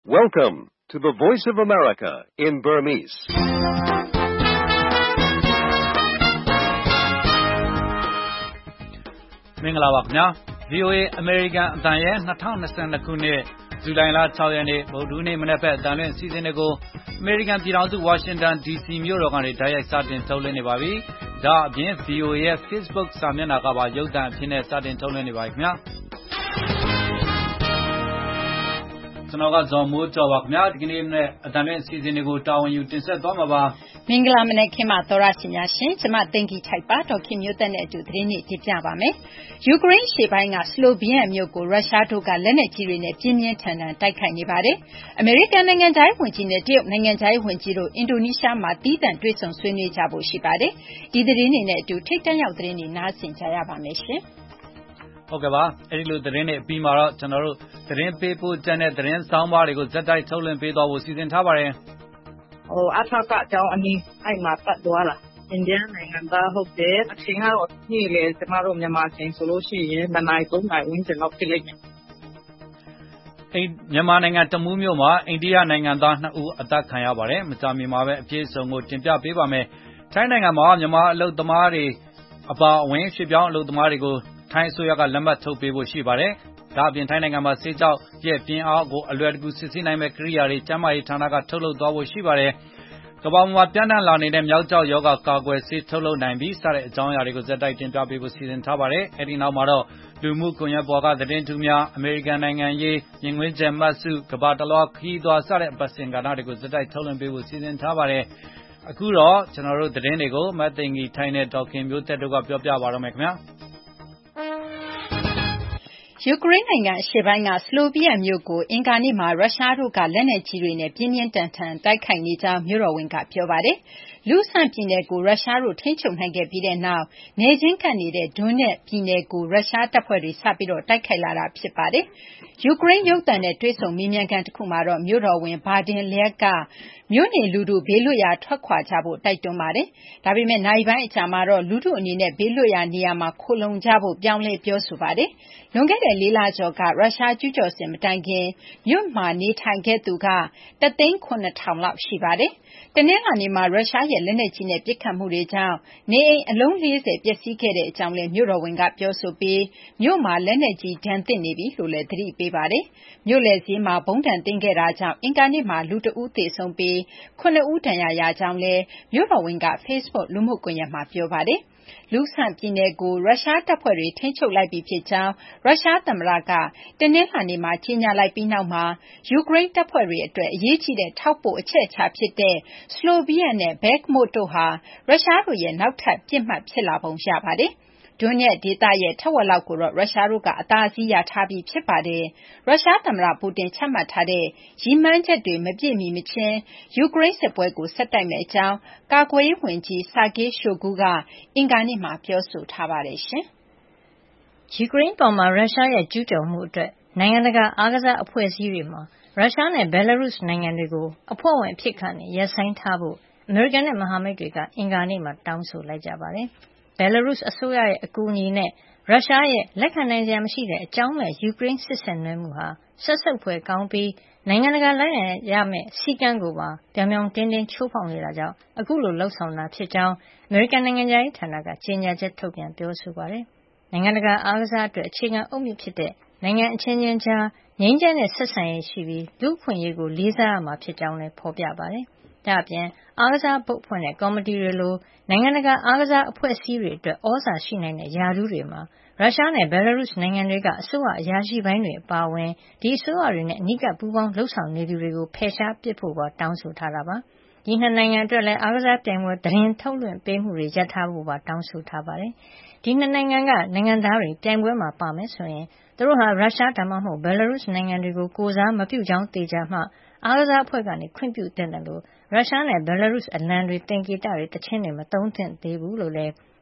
Welcome to the Voice of America in Burmese. ။မင်္ဂလာပါခင်ဗျာ VOA American အတန်ရဲ့2022ခုနှစ်ဇူလိုင်လ6ရက်နေ့ဗုဒ္ဓဟူးနေ့မနက်ဘက်အတန်လွင့်အစီအစဉ်တွေကို American ပြည်ထောင်စု Washington DC မြို့တော်ကနေတိုက်ရိုက်စတင်ထုတ်လွှင့်နေပါပြီ။ဒါအပြင် VOA ရဲ့ Facebook စာမျက်နှာကပါရုပ်သံအဖြစ်နဲ့စတင်ထုတ်လွှင့်နေပါပြီခင်ဗျာ။ကျွန်တော်ကဇော်မိုးကျော်ပါခင်ဗျာဒီကနေ့နဲ့အတန်နဲ့အစီအစဉ်တွေကိုတာဝန်ယူတင်ဆက်သွားမှာပါမင်္ဂလာမနက်ခင်းပါသောရရှင်များရှင်ကျမတင်ကြီးထိုက်ပါဒေါက်ခင်မျိုးသက်နဲ့အတူသတင်းတွေကြည့်ပြပါမယ်ယူကရိန်းရှေ့ပိုင်းကစလိုဗီယန်မြို့ကိုရုရှားတို့ကလက်နက်ကြီးတွေနဲ့ပြင်းပြင်းထန်ထန်တိုက်ခိုက်နေပါတယ်အမေရိကန်နိုင်ငံသားဝန်ကြီးနဲ့တရုတ်နိုင်ငံသားဝန်ကြီးတို့အင်ဒိုနီးရှားမှာတီးသန့်တွေ့ဆုံဆွေးနွေးကြဖို့ရှိပါတယ်ဒီသတင်းတွေနဲ့အတူထိတ်တန့်ရောက်သတင်းတွေနားဆင်ကြရပါမယ်ရှင်ဟုတ်ကဲ့ပါအဲဒီလိုသတင်းတွေအပြီးမှာတော့ကျွန်တော်တို့သတင်းပေးပို့ချက်နဲ့သတင်းဆောင်ပါတွေကိုဇက်တိုက်ထုတ်လွှင့်ပေးသွားဖို့စီစဉ်ထားပါတယ်အထက်ကအကြောင်းအနည်းအဲ့မှာပတ်သွားလာအိန္ဒိယနိုင်ငံသားဟုတ်တယ်အချိန်ကတော့နေ့လေကျမတို့မြန်မာချိန်ဆိုလို့ရှိရင်2နာရီ3နာရီဝန်းကျင်လောက်ဖြစ်လိမ့်မယ်မြန်မာနိုင်ငံတမူးမြို့မှာအိန္ဒိယနိုင်ငံသား2ဦးအသက်ခံရပါတယ်မကြာမီမှာပဲအပြည့်အစုံကိုတင်ပြပေးပါမယ်ထိုင်းနိုင်ငံမှာမြန်မာအလုပ်သမားတွေအပါအဝင်ရွှေ့ပြောင်းအလုပ်သမားတွေကိုထိုင်းအစိုးရကလက်မှတ်ထုတ်ပေးဖို့ရှိပါတယ်။ဒါအပြင်ထိုင်းနိုင်ငံမှာဆေးကြောက်ရဲ့ပြင်းအားကိုအလွယ်တကူစစ်ဆေးနိုင်မဲ့ကိရိယာတွေကျန်းမာရေးဌာနကထုတ်လုပ်သွားဖို့ရှိပါတယ်။ကမ္ဘာမှာပြန့်နှံ့လာနေတဲ့မြောက်ကျောက်ရောဂါကာကွယ်ဆေးထုတ်လုပ်နိုင်ပြီးစတဲ့အကြောင်းအရာတွေကိုဇက်တိုက်တင်ပြပေးဖို့စီစဉ်ထားပါတယ်။အဲဒီနောက်မှာတော့လူမှုကွန်ရက်ပေါ်ကသတင်းထူးများအမေရိကန်နိုင်ငံရေးရင်ခွင်းကျဲမှတ်စုကမ္ဘာတလွှားခီးသွွားစတဲ့ပတ်စင်ကဏ္ဍတွေကိုဇက်တိုက်ထုတ်လွှင့်ပေးဖို့စီစဉ်ထားပါတယ်။အခုတော့ကျွန်တော်တို့သတင်းတွေကိုမတ်သိင်္ဂီထိုင်းနဲ့ဒေါက်ခင်မျိုးသက်တို့ကပြောပြပါတော့မယ်ခင်ဗျာ။ယူကရိန်းနိုင်ငံအရှေ့ပိုင်းကစလိုဗီယန်မြို့ကိုအင်္ဂါနေ့မှာရုရှားတို့ကလက်နက်ကြီးတွေနဲ့ပြင်းပြင်းထန်ထန်တိုက်ခိုက်နေကြောင်းမြို့တော်ဝန်ကပြောပါတယ်။လူဆန့်ပြည်နယ်ကိုရုရှားတို့ထိန်းချုပ်နိုင်ခဲ့ပြီးတဲ့နောက်နေချင်းကပ်နေတဲ့ဒွန်းနက်ပြည်နယ်ကိုရုရှားတပ်ဖွဲ့တွေစပြီးတော့တိုက်ခိုက်လာတာဖြစ်ပါတယ်။ယူကရိန်းရုပ်သံနဲ့တွေ့ဆုံမေးမြန်းခန်းတစ်ခုမှာတော့မြို့တော်ဝန်ဘာဒင်လျက်ကမြို့နေလူထုဘေးလွတ်ရာထွက်ခွာကြဖို့တိုက်တွန်းပါတယ်။ဒါပေမဲ့နိုင်ပိုင်းအကြာမှာတော့လူထုအနေနဲ့ဘေးလွတ်ရာနေရာမှာခိုလုံကြဖို့ပြောင်းလဲပြောဆိုပါတယ်။လွန်ခဲ့တဲ့4လကျော်ကရုရှားကျူးကျော်စစ်မတိုင်ခင်မြို့မှာနေထိုင်ခဲ့သူက1,900,000 လောက်ရှိပါတယ်။တနင်္လာနေ့မှာရုရှားရဲ့လက်နက်ကြီးနဲ့ပစ်ခတ်မှုတွေကြောင့်နေအိမ်အလုံး40ပျက်စီးခဲ့တဲ့အကြောင်းလည်းမြို့တော်ဝန်ကပြောဆိုပြီးမြို့မှာလက်နက်ကြီးဒဏ်သင့်နေပြီလို့လည်းသတိပေးပါတယ်။မြို့လယ်ဈေးမှာဘုံဒဏ်တင်ခဲ့တာကြောင့်အင်္ဂါနေ့မှာလူတဦးသေဆုံးပြီး9ဦးဒဏ်ရာရကြောင်းလည်းမြို့တော်ဝန်က Facebook လူမှုကွန်ရက်မှာပြောပါတယ်။လူဆန့်ပြည်နယ်ကိုရုရှားတပ်ဖွဲ့တွေထိန်းချုပ်လိုက်ပြီဖြစ်ကြောင်းရုရှားသမ္မတကတနင်္လာနေ့မှာကြေညာလိုက်ပြီးနောက်မှာယူကရိန်းတပ်ဖွဲ့တွေအတွက်အရေးကြီးတဲ့ထောက်ပို့အချက်အချာဖြစ်တဲ့စလိုဗီယန်နဲ့ဘက်မုတ်တို့ဟာရုရှားတို့ရဲ့နောက်ထပ်ပြစ်မှတ်ဖြစ်လာပုံရပါတယ်။ဒွန်းနက်ဒေသရဲ့ထက်ဝက်လောက်ကိုတော့ရုရှားတို့ကအသာစီးရထားပြီးဖြစ်ပါတယ်။ရုရှားသမ္မတပူတင်ချမှတ်ထားတဲ့ရည်မှန်းချက်တွေမပြည့်မီမချင်းယူကရိန်းစစ်ပွဲကိုဆက်တိုက်မယ့်အကြောင်းကာကွယ်ရေးဝန်ကြီးဆာဂေးရှိုဂူကအင်္ဂါနေ့မှာပြောဆိုထားပါတယ်ရှင်။ယူကရိန်းပေါ်မှာရုရှားရဲ့ကျူးကျော်မှုအတွက်နိုင်ငံတကာအားကစားအဖွဲ့အစည်းတွေမှာရုရှားနဲ့ဘယ်လာရုစ်နိုင်ငံတွေကိုအဖွဲ့ဝင်အဖြစ်ကနေရပ်ဆိုင်းထားဖို့အမေရိကန်နဲ့မဟာမိတ်တွေကအင်္ဂါနေ့မှာတောင်းဆိုလိုက်ကြပါတယ်။ဘယ်လာရုစ်အစိုးရရဲ့အကူအညီနဲ့ရုရှားရဲ့လက်ခံနိုင်စရာမရှိတဲ့အကြောင်းမဲ့ယူကရိန်းစစ်ဆင်နွှဲမှုဟာဆက်ဆုပ်ဖွယ်ကောင်းပြီးနိုင်ငံတကာလိုက်ရမယ့်စည်းကမ်းကိုပါပြောင်ပြောင်တင်းတင်းချိုးဖောက်နေတာကြောင့်အခုလိုလှုပ်ဆောင်တာဖြစ်ကြောင်းအမေရိကန်နိုင်ငံခြားရေးဌာနကကြေညာချက်ထုတ်ပြန်ပြောဆိုပါတယ်။နိုင်ငံတကာအားကစားအတွက်အခြေခံအုတ်မြစ်ဖြစ်တဲ့နိုင်ငံအချင်းချင်းကြားငြိမ်းချမ်းတဲ့ဆက်ဆံရေးရှိပြီးလူ့အခွင့်အရေးကိုလေးစားရမှာဖြစ်ကြောင်းလည်းဖော်ပြပါတယ်။ဒါ့အပြင်အားကစားဘုတ်အဖွဲ့နဲ့ကော်မတီတွေလိုနိုင်ငံတကာအားကစားအဖွဲ့အစည်းတွေအတွက်ဩဇာရှိနိုင်တဲ့ယာဒူးတွေမှာရုရှားနဲ့ဘယ်လာရုစ်နိုင်ငံတွေကအစိုးရအရာရှိပိုင်းတွေအပါအဝင်ဒီအစိုးရတွေနဲ့အနီးကပ်ပူးပေါင်းလှုပ်ဆောင်နေသူတွေကိုဖယ်ရှားပစ်ဖို့ပါတောင်းဆိုထားတာပါ။ဒီနှစ်နိုင်ငံအတွက်လည်းအားကစားပြိုင်ပွဲသတင်းထုတ်လွှင့်ပေးမှုတွေရပ်ထားဖို့ပါတောင်းဆိုထားပါတယ်။ဒီနှစ်နိုင်ငံကနိုင်ငံသားတွေပြိုင်ပွဲမှာပါမယ်ဆိုရင်သူတို့ဟာရုရှားဒါမှမဟုတ်ဘယ်လာရုစ်နိုင်ငံတွေကိုကိုစားမပြုကြောင်းသေချာမှအားကစားအဖွဲ့ကနေခွင့်ပြုသင့်တယ်လို့ရုရှားနဲ့ဘယ်လာရုစ်အလံတွေတင်ကေတတွေတခြင်းတွေမသုံးသင့်သေးဘူးလို့လည်း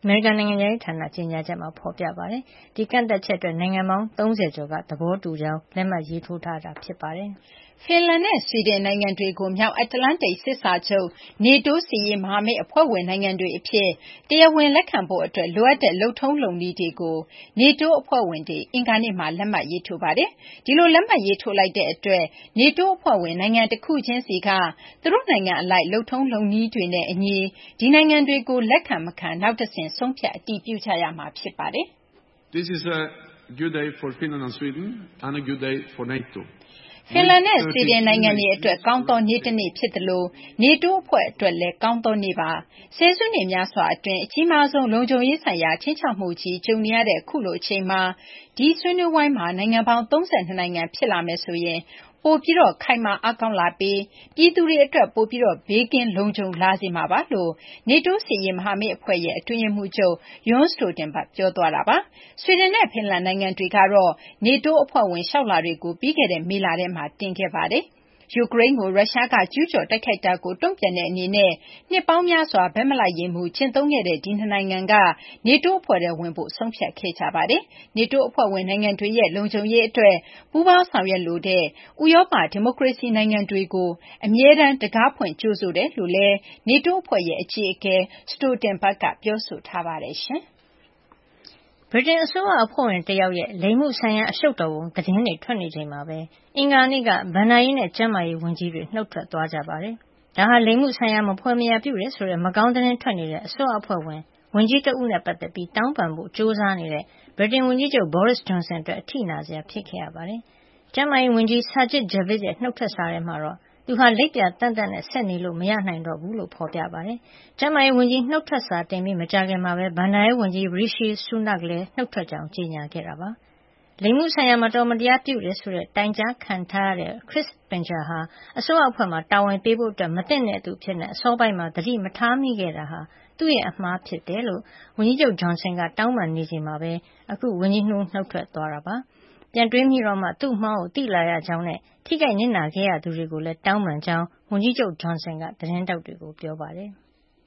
အမေရိကန်နိုင်ငံရေးဌာနကြေညာချက်မှာဖေါ်ပြပါတယ်။ဒီကန့်သတ်ချက်အတွက်နိုင်ငံပေါင်း30ကျော်ကသဘောတူကြောင်းလက်မှတ်ရေးထိုးထားတာဖြစ်ပါတယ်။ဖင်လန်နဲ့ဆွီဒင်နိုင်ငံတွေကိုမြောက်အတ္တလန္တိတ်စစ်စာချုပ် NATO စစ်ရေးမဟာမိတ်အဖွဲ့ဝင်နိုင်ငံတွေအဖြစ်တရားဝင်လက်ခံဖို့အတွက်လိုအပ်တဲ့လုပ်ထုံးလုပ်နည်းတွေကို NATO အဖွဲ့ဝင်တွေအင်္ဂါနေ့မှာလက်မှတ်ရေးထိုးပါတယ်။ဒီလိုလက်မှတ်ရေးထိုးလိုက်တဲ့အတွက် NATO အဖွဲ့ဝင်နိုင်ငံတစ်ခုချင်းစီကသူတို့နိုင်ငံအလိုက်လုပ်ထုံးလုပ်နည်းတွေနဲ့အညီဒီနိုင်ငံတွေကိုလက်ခံမခံနောက်တဆင့်ဆုံးဖြတ်အတည်ပြုကြရမှာဖြစ်ပါတယ်။ This is a good day for Finland and Sweden and a good day for NATO. ဖင်လန်နဲ့ဆွီဒင်နိုင်ငံတွေအတွက်ကောင်းသောနေ့တစ်နေ့ဖြစ်သလို NATO အဖွဲ့အတွက်လည်းကောင်းသောနေ့ပါ။ဆယ်စုနှစ်များစွာအတွင်းအကြီးမားဆုံးလုံခြုံရေးဆိုင်ရာခြိမ်းခြောက်မှုကြီးကြုံနေရတဲ့အခုလိုအချိန်မှာဒီဆွေးနွေးဝိုင်းမှာနိုင်ငံပေါင်း32နိုင်ငံဖြစ်လာမယ်ဆိုရင်ပိုပြီးခိုင်မာအားကောင်းလာပြီးပြည်သူတွေအတွက်ပိုပြီးဘေးကင်းလုံခြုံလာစေမှာပါလို့ NATO စစ်ရေးမဟာမိတ်အဖွဲ့ရဲ့အတွင်းရေးမှူးချုပ် Jens Stoltenberg ပြောသွားတာပါ။ဆွီဒင်နဲ့ဖင်လန်နိုင်ငံတွေကတော့ NATO အဖွဲ့ဝင်လျှောက်လွှာတွေကိုပြီးခဲ့တဲ့မေလထဲမှာတင်ခဲ့ပါတယ်။ယူကရိန်းကိုရုရှားကကျူးကျော်တိုက်ခိုက်တာကိုတုံ့ပြန်တဲ့အနေနဲ့နှစ်ပေါင်းများစွာဘက်မလိုက်ရေးမူကျင့်သုံးခဲ့တဲ့ဒီနှစ်နိုင်ငံက NATO အဖွဲ့ထဲဝင်ဖို့ဆုံးဖြတ်ခဲ့ကြပါတယ်။ NATO အဖွဲ့ဝင်နိုင်ငံတွေရဲ့လုံခြုံရေးအတွက်ပူးပေါင်းဆောင်ရွက်လိုတဲ့ဥရောပဒီမိုကရေစီနိုင်ငံတွေကိုအမြဲတမ်းတံခါးဖွင့်ကြိုဆိုတယ်လို့လည်း NATO အဖွဲ့ရဲ့အကြီးအကဲ Stoltenberg ကပြောဆိုထားပါတယ်။ဗြိတိန်အစိုးရအဖွဲ့ဝင်တယောက်ရဲ့လိင်မှုဆိုင်ရာအရှုပ်တော်ပုံသတင်းတွေထွက်နေချိန်မှာပဲအင်္ဂါနေ့ကဘဏ္ဍာရေးနဲ့ကျန်းမာရေးဝန်ကြီးတွေနှုတ်ထွက်သွားကြပါတယ်။ဒါဟာလိင်မှုဆိုင်ရာမဖွယ်မရာပြုတယ်ဆိုတဲ့မကောင်းသတင်းထွက်နေတဲ့အစိုးရအဖွဲ့ဝင်ဝန်ကြီးတဦးနဲ့ပတ်သက်ပြီးတောင်းပန်ဖို့ကြိုးစားနေတဲ့ဗြိတိန်ဝန်ကြီးချုပ် Boris Johnson အတွက်အထိနာစရာဖြစ်ခဲ့ရပါတယ်။ကျန်းမာရေးဝန်ကြီး Sajid Javid ရဲ့နှုတ်ထွက်စာထဲမှာတော့သူဟာလိပ်ပြတန့်တန့်နဲ့ဆက်နေလို့မရနိုင်တော့ဘူးလို့ဖေါ်ပြပါတယ်။ကျန်းမာရေးဝန်ကြီးနှုတ်ထွက်စာတင်ပြီးမကြာခင်မှာပဲဘဏ္ဍာရေးဝန်ကြီး Rishi Sunak လည်းနှုတ်ထွက်ကြောင်းကြေညာခဲ့တာပါ။လိင်မှုဆိုင်ရာမတော်မတရားပြုတယ်ဆိုတဲ့တိုင်ကြားခံထားရတဲ့ Chris Pincher ဟာအစိုးရအဖွဲ့မှာတာဝန်ပေးဖို့မသင့်တဲ့သူအဖြစ်အစောပိုင်းမှာသတိမထားမိခဲ့တာဟာသူ့ရဲ့အမှားဖြစ်တယ်လို့ဝန်ကြီးချုပ် Johnson ကတောင်းပန်နေချိန်မှာပဲအခုဝန်ကြီးနှုတ်ထွက်သွားတာပါ။ပြန်တွေးမိတော့မှသူ့အမှားကိုသိလာရကြောင်းနဲ့ထိခိုက်နစ်နာခဲ့ရသူတွေကိုလည်းတောင်းပန်ကြောင်းဝန်ကြီးချုပ် Johnson ကသတင်းထောက်တွေကိုပြောပါတယ်။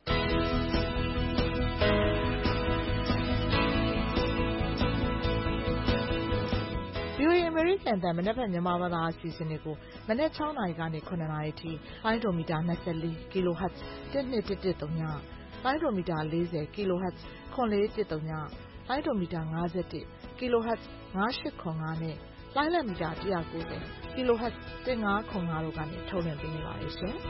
VOA အမေရိကန်တန်မနက်ဖြန်မြန်မာဘာသာအစီအစဉ်တွေကိုမနက်6နာရီကနေ9နာရီထိလိုင်းဒိုမီတာ24 kHz 12110လိုင်းဒိုမီတာ40 kHz 9410လိုင်းဒိုမီတာ51 kHz 9805နဲ့လိုင်းလံမီတာ190 kHz 1505တို့ကနေထုတ်လွှင့်ပေးနေပါတယ်ရှင်။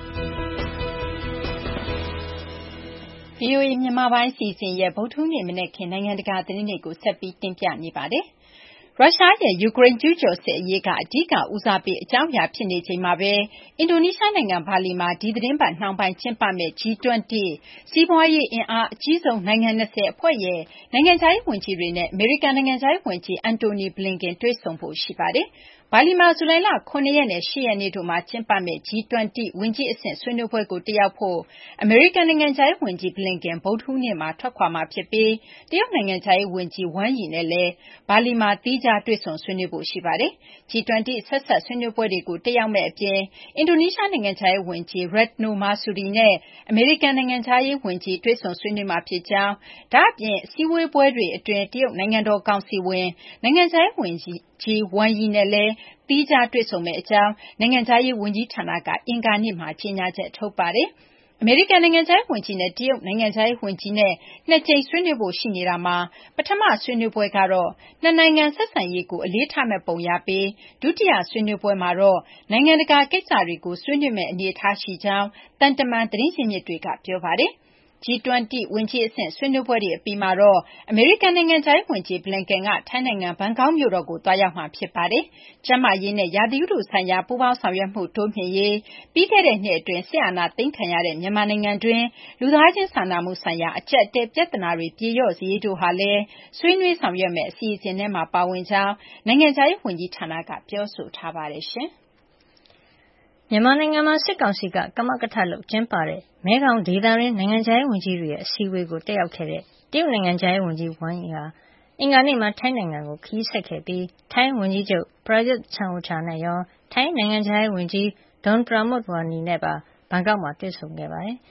VOA မြန်မာပိုင်းအစီအစဉ်ရဲ့ဗုဒ္ဓဟူးနေ့မနက်ခင်းနိုင်ငံတကာသတင်းတွေကိုဆက်ပြီးတင်ပြနေပါတယ်။ရုရှားရဲ့ယူကရိန်းကျူးကျော်စစ်အရေးကအဓိကဦးစားပေးအကြောင်းအရာဖြစ်နေချိန်မှာပဲအင်ဒိုနီးရှားနိုင်ငံဘာလီမှာဒီသီတင်းပတ်နှောင်းပိုင်းကျင်းပမယ့် G20 စီးပွားရေးအင်အားအကြီးဆုံးနိုင်ငံ20အဖွဲ့ရဲ့နိုင်ငံခြားရေးဝန်ကြီးတွေနဲ့အမေရိကန်နိုင်ငံခြားရေးဝန်ကြီး Antony Blinken တွေ့ဆုံဖို့ရှိပါတယ်။ဘာလီမှာဇူလိုင်လ9ရက်နဲ့10ရက်နေ့တို့မှာကျင်းပမယ့် G20 ဝန်ကြီးအဆင့်ဆွေးနွေးပွဲကိုတက်ရောက်ဖို့အမေရိကန်နိုင်ငံခြားရေးဝန်ကြီး Blinken ဗုဒ္ဓဟူးနေ့မှာထွက်ခွာမှာဖြစ်ပြီးတရုတ်နိုင်ငံခြားရေးဝန်ကြီး Wang Yi နဲ့လည်းဘာလီမှာသီးခြားတွေ့ဆုံဆွေးနွေးဖို့ရှိပါတယ်။ G20 ဆက်စပ်ဆွေးနွေးပွဲတွေကိုတက်ရောက်မယ့်အပြင်အင်ဒိုနီးရှားနိုင်ငံခြားရေးဝန်ကြီး Retno Marsudi နဲ့အမေရိကန်နိုင်ငံခြားရေးဝန်ကြီးတွေ့ဆုံဆွေးနွေးမှာဖြစ်ကြောင်းဒါ့အပြင်အစည်းအဝေးပွဲတွေအတွင်းတရုတ်နိုင်ငံတော်ကောင်စီဝင်နိုင်ငံခြားရေးဝန်ကြီးWang Yi နဲ့လည်းသီးခြားတွေ့ဆုံမယ့်အကြောင်းနိုင်ငံခြားရေးဝန်ကြီးဌာနကအင်္ဂါနေ့မှာကြေညာချက်ထုတ်ပါတယ်။အမေရိကန်နိုင်ငံခြားရေးဝန်ကြီးနဲ့တရုတ်နိုင်ငံခြားရေးဝန်ကြီးနဲ့2ကြိမ်ဆွေးနွေးဖို့ရှိနေတာမှာပထမဆွေးနွေးပွဲကတော့နှစ်နိုင်ငံဆက်ဆံရေးကိုအလေးထားမယ့်ပုံရပြီးဒုတိယဆွေးနွေးပွဲမှာတော့နိုင်ငံတကာကိစ္စတွေကိုဆွေးနွေးမယ့်အနေအထားရှိကြောင်းသံတမန်သတင်းရင်းမြစ်တွေကပြောပါတယ်။ G20 ဝန်ကြီးအဆင့်ဆွေးနွေးပွဲတွေအပြီးမှာတော့အမေရိကန်နိုင်ငံခြားရေးဝန်ကြီး Blinken ကထိုင်းနိုင်ငံဘန်ကောက်မြို့တော်ကိုသွားရောက်မှာဖြစ်ပါတယ်။ကျန်းမာရေးနဲ့ရာသီဥတုဆိုင်ရာပူးပေါင်းဆောင်ရွက်မှုတိုးမြှင့်ရေးပြီးခဲ့တဲ့နှစ်အတွင်းစစ်အာဏာသိမ်းခံရတဲ့မြန်မာနိုင်ငံတွင်းလူသားချင်းစာနာမှုဆိုင်ရာအကျပ်အတည်းပြဿနာတွေပြေလျော့စေရေးတို့ဟာလည်းဆွေးနွေးဆောင်ရွက်မယ့်အစီအစဉ်ထဲမှာပါဝင်ကြောင်းနိုင်ငံခြားရေးဝန်ကြီးဌာနကပြောဆိုထားပါတယ်။မြန်မာနိုင်ငံမှာစစ်ကောင်စီကကမကထလုပ်ကျင်းပတဲ့မဲခေါင်ဒေသတွင်းနိုင်ငံခြားရေးဝန်ကြီးတွေရဲ့အစည်းအဝေးကိုတက်ရောက်ခဲ့တဲ့တရုတ်နိုင်ငံခြားရေးဝန်ကြီး Wang Yi ဟာအင်္ဂါနေ့မှာထိုင်းနိုင်ငံကိုခရီးဆက်ခဲ့ပြီးထိုင်းဝန်ကြီးချုပ် Prayut Chan-o-cha နဲ့ရောထိုင်းနိုင်ငံခြားရေးဝန်ကြီး Don Pramudwinai နဲ့ပါဘန်ကောက်မှာတွေ့ဆုံခဲ့ပါတယ်။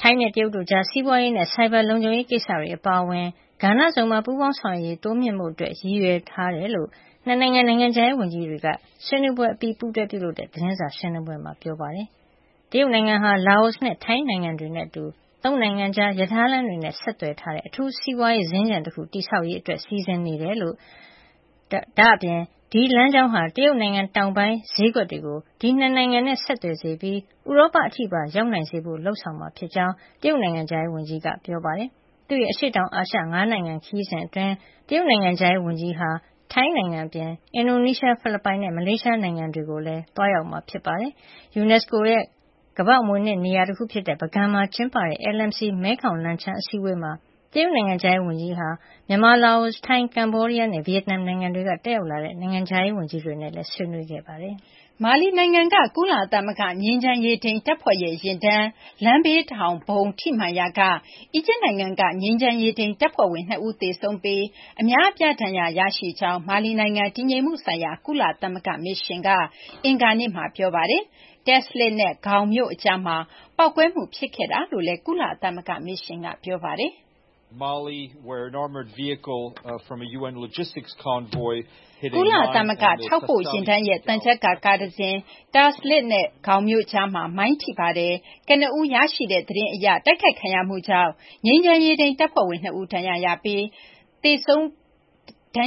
ထိုင်းနဲ့တရုတ်တို့ကြားစီးပွားရေးနဲ့ဆိုင်ဘာလုံခြုံရေးကိစ္စတွေအပါအဝင်ကဏ္ဍစုံမှာပူးပေါင်းဆောင်ရွက်ရေးတိုးမြှင့်မှုအတွက်ရည်ရွယ်ထားတယ်လို့နှစ်နိုင်ငံနိုင်ငံခြားရေးဝန်ကြီးတွေကဆွေးနွေးပွဲအပြီးပူးတွဲပြုလုပ်တဲ့သတင်းစာရှင်းလင်းပွဲမှာပြောပါတယ်။တရုတ်နိုင်ငံဟာလာအိုနဲ့ထိုင်းနိုင်ငံတွေနဲ့အတူသုံးနိုင်ငံကြားရထားလမ်းတွေနဲ့ဆက်သွယ်ထားတဲ့အထူးစီးပွားရေးစင်္ကြန်တစ်ခုတည်ဆောက်ရေးအတွက်စီစဉ်နေတယ်လို့ဒါ့အပြင်ဒီလမ်းကြောင်းဟာတရုတ်နိုင်ငံတောင်ပိုင်းဈေးကွက်တွေကိုဒီနှစ်နိုင်ငံနဲ့ဆက်သွယ်စေပြီးဥရောပအထိပါရောက်နိုင်စေဖို့လှုံ့ဆော်မှာဖြစ်ကြောင်းတရုတ်နိုင်ငံခြားရေးဝန်ကြီးကပြောပါတယ်။သူ့ရဲ့အရှေ့တောင်အာရှ9နိုင်ငံခရီးစဉ်အတွင်းတရုတ်နိုင်ငံခြားရေးဝန်ကြီးဟာထိုင်းနိုင်ငံပြင်အင်ဒိုနီးရှားဖိလစ်ပိုင်နဲ့မလေးရှားနိုင်ငံတွေကိုလည်းတွားရောက်မှာဖြစ်ပါတယ်။ UNESCO ရဲ့ကမ္ဘာ့အမွေအနှစ်နေရာတစ်ခုဖြစ်တဲ့ပုဂံမှာကျင်းပတဲ့ LMC မဲခေါင်လန်ချန်းအစည်းအဝေးမှာတရုတ်နိုင်ငံခြားရေးဝန်ကြီးဟာမြန်မာလာအိုထိုင်းကမ္ဘောဒီးယားနဲ့ဗီယက်နမ်နိုင်ငံတွေကတက်ရောက်လာတဲ့နိုင်ငံခြားရေးဝန်ကြီးတွေနဲ့လည်းဆွေးနွေးခဲ့ပါတယ်။မာလီနိုင်ငံကကုလသမဂ္ဂငြိမ်းချမ်းရေးထိန်းတပ်ဖွဲ့ရဲ့ယာဉ်တန်းလမ်းဘေးထောင်ဗုံးထိမှန်ရာကအီဂျစ်နိုင်ငံကငြိမ်းချမ်းရေးထိန်းတပ်ဖွဲ့ဝင်2ဦးသေဆုံးပြီးအများအပြားဒဏ်ရာရရှိကြောင်းမာလီနိုင်ငံတည်ငြိမ်မှုဆိုင်ရာကုလသမဂ္ဂမစ်ရှင်ကအင်္ဂါနေ့မှာပြောပါတယ်။ Taslit နဲ့ခေါင်မြို့အကြားမှာပေါက်ကွဲမှုဖြစ်ခဲ့တာလို့လည်းကုလသမဂ္ဂမစ်ရှင်ကပြောပါတယ်။ Mali, where an armored vehicle from a UN logistics convoy hit a ကုလသမဂ္ဂထောက်ပို့ယာဉ်တန်းရဲ့တန်ကြပ်ကားတစ်စင်း Taslit နဲ့ခေါင်မြို့ကြားမှာမိုင်းထိပါတယ်။ကနဦးရရှိတဲ့သတင်းအရတိုက်ခိုက်ခံရမှုကြောင့်ငြိမ်းချမ်းရေးထိန်းတပ်ဖွဲ့ဝင်2ဦးဒဏ်ရာရပြီးသေဆုံးပြီး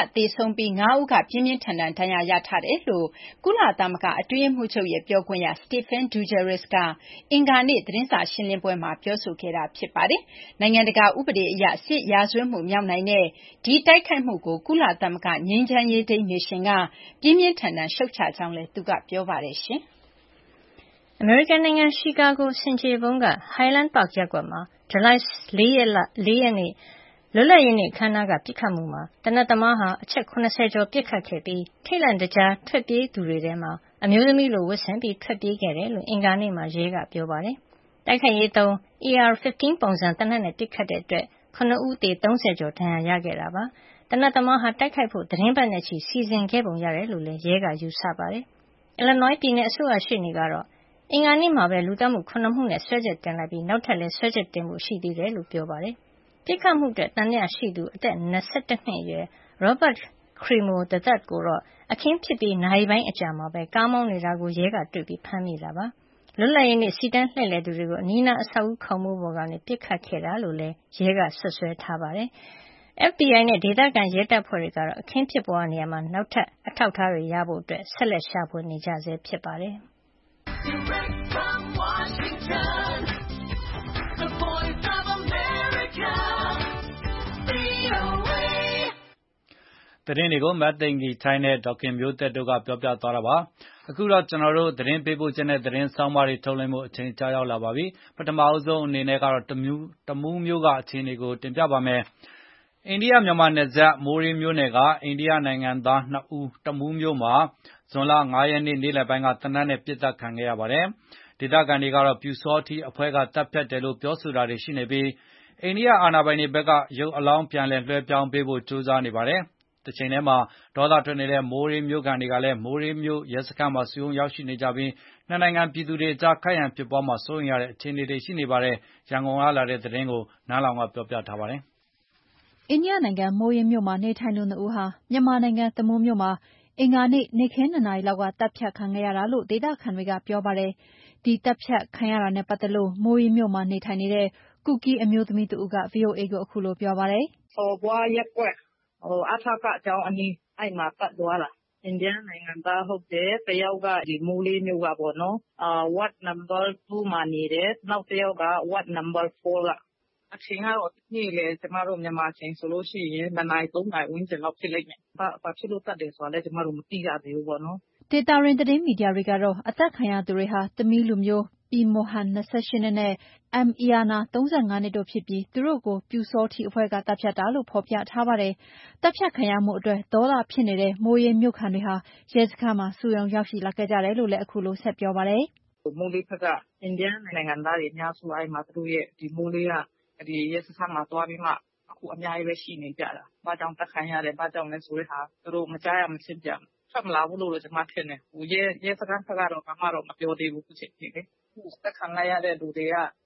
5ဦးကပြင်းပြင်းထန်ထန်ဒဏ်ရာရထားတယ်လို့ကုလသမဂ္ဂအတွင်းရေးမှူးချုပ်ရဲ့ပြောခွင့်ရ Stéphane Dujarric ကအင်္ဂါနေ့သတင်းစာရှင်းလင်းပွဲမှာပြောဆိုခဲ့တာဖြစ်ပါတယ်။နိုင်ငံတကာဥပဒေအရစစ်ရာဇဝတ်မှုမြောက်နိုင်တဲ့ဒီတိုက်ခိုက်မှုကိုကုလသမဂ္ဂငြိမ်းချမ်းရေးထိန်းမစ်ရှင်ကပြင်းပြင်းထန်ထန်ရှုတ်ချကြောင်းလည်းသူကပြောပါတယ်ရှင်။အမေရိကန်နိုင်ငံရှီကာဂိုဆင်ခြေဖုံးက Highland Park ရပ်ကွက်မှာဇူလိုင်4ရက်နေ့လွတ်လပ်ရေးနေ့အခမ်းအနားကပစ်ခတ်မှုမှာသေနတ်သမားဟာအချက်70ကျော်ပစ်ခတ်ခဲ့ပြီးထိတ်လန့်တကြားထွက်ပြေးသူတွေထဲမှာအမျိုးသမီးလိုဝတ်ဆင်ပြီးထွက်ပြေးခဲ့တယ်လို့အင်္ဂါနေ့မှာရဲကပြောပါတယ်။တိုက်ခိုက်ရေးသုံး AR-15 ပုံစံသေနတ်နဲ့ပစ်ခတ်တဲ့အတွက်9ဦးသေ30ကျော်ဒဏ်ရာရခဲ့တာပါ။သေနတ်သမားဟာတိုက်ခိုက်ဖို့သတင်းပတ်နဲ့ချီစီစဉ်ခဲ့ပုံရတယ်လို့လည်းရဲကယူဆပါတယ်။ Illinois ပြည်နယ်အစိုးရရှေ့နေကတော့အင်္ဂါနေ့မှာပဲလူသတ်မှု9မှုနဲ့စွဲချက်တင်လိုက်ပြီးနောက်ထပ်လည်းစွဲချက်တင်ဖို့ရှိသေးတယ်လို့ပြောပါတယ်။ပစ်ခတ်မှုအတွက်သံသယရှိသူအသက်21နှစ်အရွယ် Robert Crimo III ကိုတော့အခင်းဖြစ်ပြီးနာရီပိုင်းအကြာမှာပဲကားမောင်းနေတာကိုရဲကတွေ့ပြီးဖမ်းမိတာပါ။လွတ်လပ်ရေးနေ့စီတန်းလှည့်လည်သူတွေကိုအနီးနားအဆောက်အဦခေါင်မိုးပေါ်ကနေပစ်ခတ်ခဲ့တာလို့လည်းရဲကစွပ်စွဲထားပါတယ်။ FBI နဲ့ဒေသခံရဲတပ်ဖွဲ့တွေကတော့အခင်းဖြစ်ပွားနေရာမှာနောက်ထပ်အထောက်အထားတွေရဖို့ဆက်လက်ရှာဖွေနေကြဆဲဖြစ်ပါတယ်။။သတင်းတွေကိုမသိင်္ဂီထိုင်းနဲ့ဒေါက်ခင်မျိုးသက်တို့ကပြောပြသွားတာပါ။အခုတော့ကျွန်တော်တို့သတင်းပေးပို့ချက်နဲ့သတင်းဆောင်းပါးတွေထုတ်လွှင့်မှုအချိန်ကြာရောက်လာပါပြီ။ပထမအဆုံးအနေနဲ့ကတော့တမူးမျိုးကအခြေအနေကိုတင်ပြပါမယ်။အိန္ဒိယမြန်မာနယ်စပ်မိုးရေးမြို့နယ်ကအိန္ဒိယနိုင်ငံသား2ဦးတမူးမြို့မှာဇွန်လ9ရက်နေ့နေ့လယ်ပိုင်းကသေနတ်နဲ့ပစ်သတ်ခံခဲ့ရပါတယ်။ဒေသခံတွေကတော့ပျူစောထီးအဖွဲ့ကတပ်ဖြတ်တယ်လို့ပြောဆိုတာတွေရှိနေပြီးအိန္ဒိယအာဏာပိုင်တွေဘက်ကရုပ်အလောင်းပြန်လည်လွှဲပြောင်းပေးဖို့ကြိုးစားနေပါတယ်။တချိန်တည်းမှာဒေါသထွက်နေတဲ့မိုးရေးမြို့ခံတွေကလည်းမိုးရေးမြို့ရဲစခန်းမှာစုရုံးရောက်ရှိနေကြပြီးနှစ်နိုင်ငံပြည်သူတွေကြားခိုက်ရန်ဖြစ်ပွားမှာစိုးရိမ်ရတဲ့အခြေအနေတွေရှိနေပါတယ်။ရန်ကုန်ကလာတဲ့သတင်းကိုနန်းလောင်ဝ်ကပြောပြထားပါတယ်။အိန္ဒိယနိုင်ငံမိုးရေးမြို့မှာနေထိုင်သူ2ဦးဟာမြန်မာနိုင်ငံတမူးမြို့မှာအင်္ဂါနေ့ခင်း2နာရီလောက်ကတပ်ဖြတ်ခံခဲ့ရတာလို့ဒေသခံတွေကပြောပါတယ်။ဒီတပ်ဖြတ်ခံရတာနဲ့ပတ်သက်လို့မိုးရေးမြို့မှာနေထိုင်နေတဲ့ကူကီးအမျိုးသမီးတဦးက VOA ကိုအခုလိုပြောပါတယ်။စော်ဘွားရက်ကွက်အထကကျောင်းအနီးအဲ့မှာပတ်သွားတာ။အိန္ဒိယနိုင်ငံသားဟုတ်တယ်။တယောက်ကဒီမိုးလေးမြို့ကပေါ့နော်။ Ward number 2မှာနေတယ်။နောက်တယောက်က Ward number 4ကအချိန်ကတော့နေ့လေကျမတို့မြန်မာချိန်ဆိုလို့ရှိရင်2နာရီ3နာရီဝန်းကျင်လောက်ဖြစ်လိမ့်မယ်။ဘာဖြစ်လို့တတ်တယ်ဆိုတာလည်းကျမတို့မသိရသေးဘူးပေါ့နော်။ဒေတာရင်းသတင်းမီဒီယာတွေကတော့အသက်ခံရသူတွေဟာတမီးလူမျိုးပီမိုဟန်28နှစ်နဲ့အီယာနာ35နှစ်တို့ဖြစ်ပြီးသူတို့ကိုပျူစောထီးအဖွဲ့ကတပ်ဖြတ်တာလို့ဖော်ပြထားပါတယ်။တပ်ဖြတ်ခံရမှုအတွက်ဒေါသဖြစ်နေတဲ့မိုးရေးမြို့ခံတွေဟာရဲစခန်းမှာစုရုံးရောက်ရှိလာခဲ့ကြတယ်လို့လည်းအခုလိုဆက်ပြောပါတယ်။မိုးလေးဘက်ကအိန္ဒိယနိုင်ငံသားတွေအများစုအဲ့မှာသူတို့ရဲ့ဒီမိုးလေးကဒီရဲစခန်းမှာသွားပြီးမှအခုအများကြီးပဲရှိနေကြတာ။ဘာကြောင့်တက်ခံရတယ်ဘာကြောင့်လဲဆိုတဲ့ဟာသူတို့မကြားရမချင်းပြန်ထွက်မလာဘူးလို့ကျွန်မထင်တယ်။ရဲစခန်းကတော့ဘာမှတော့မပြောသေးဘူးခုချိန်ထိလေ။တက်ခံလိုက်ရတဲ့လူတွေက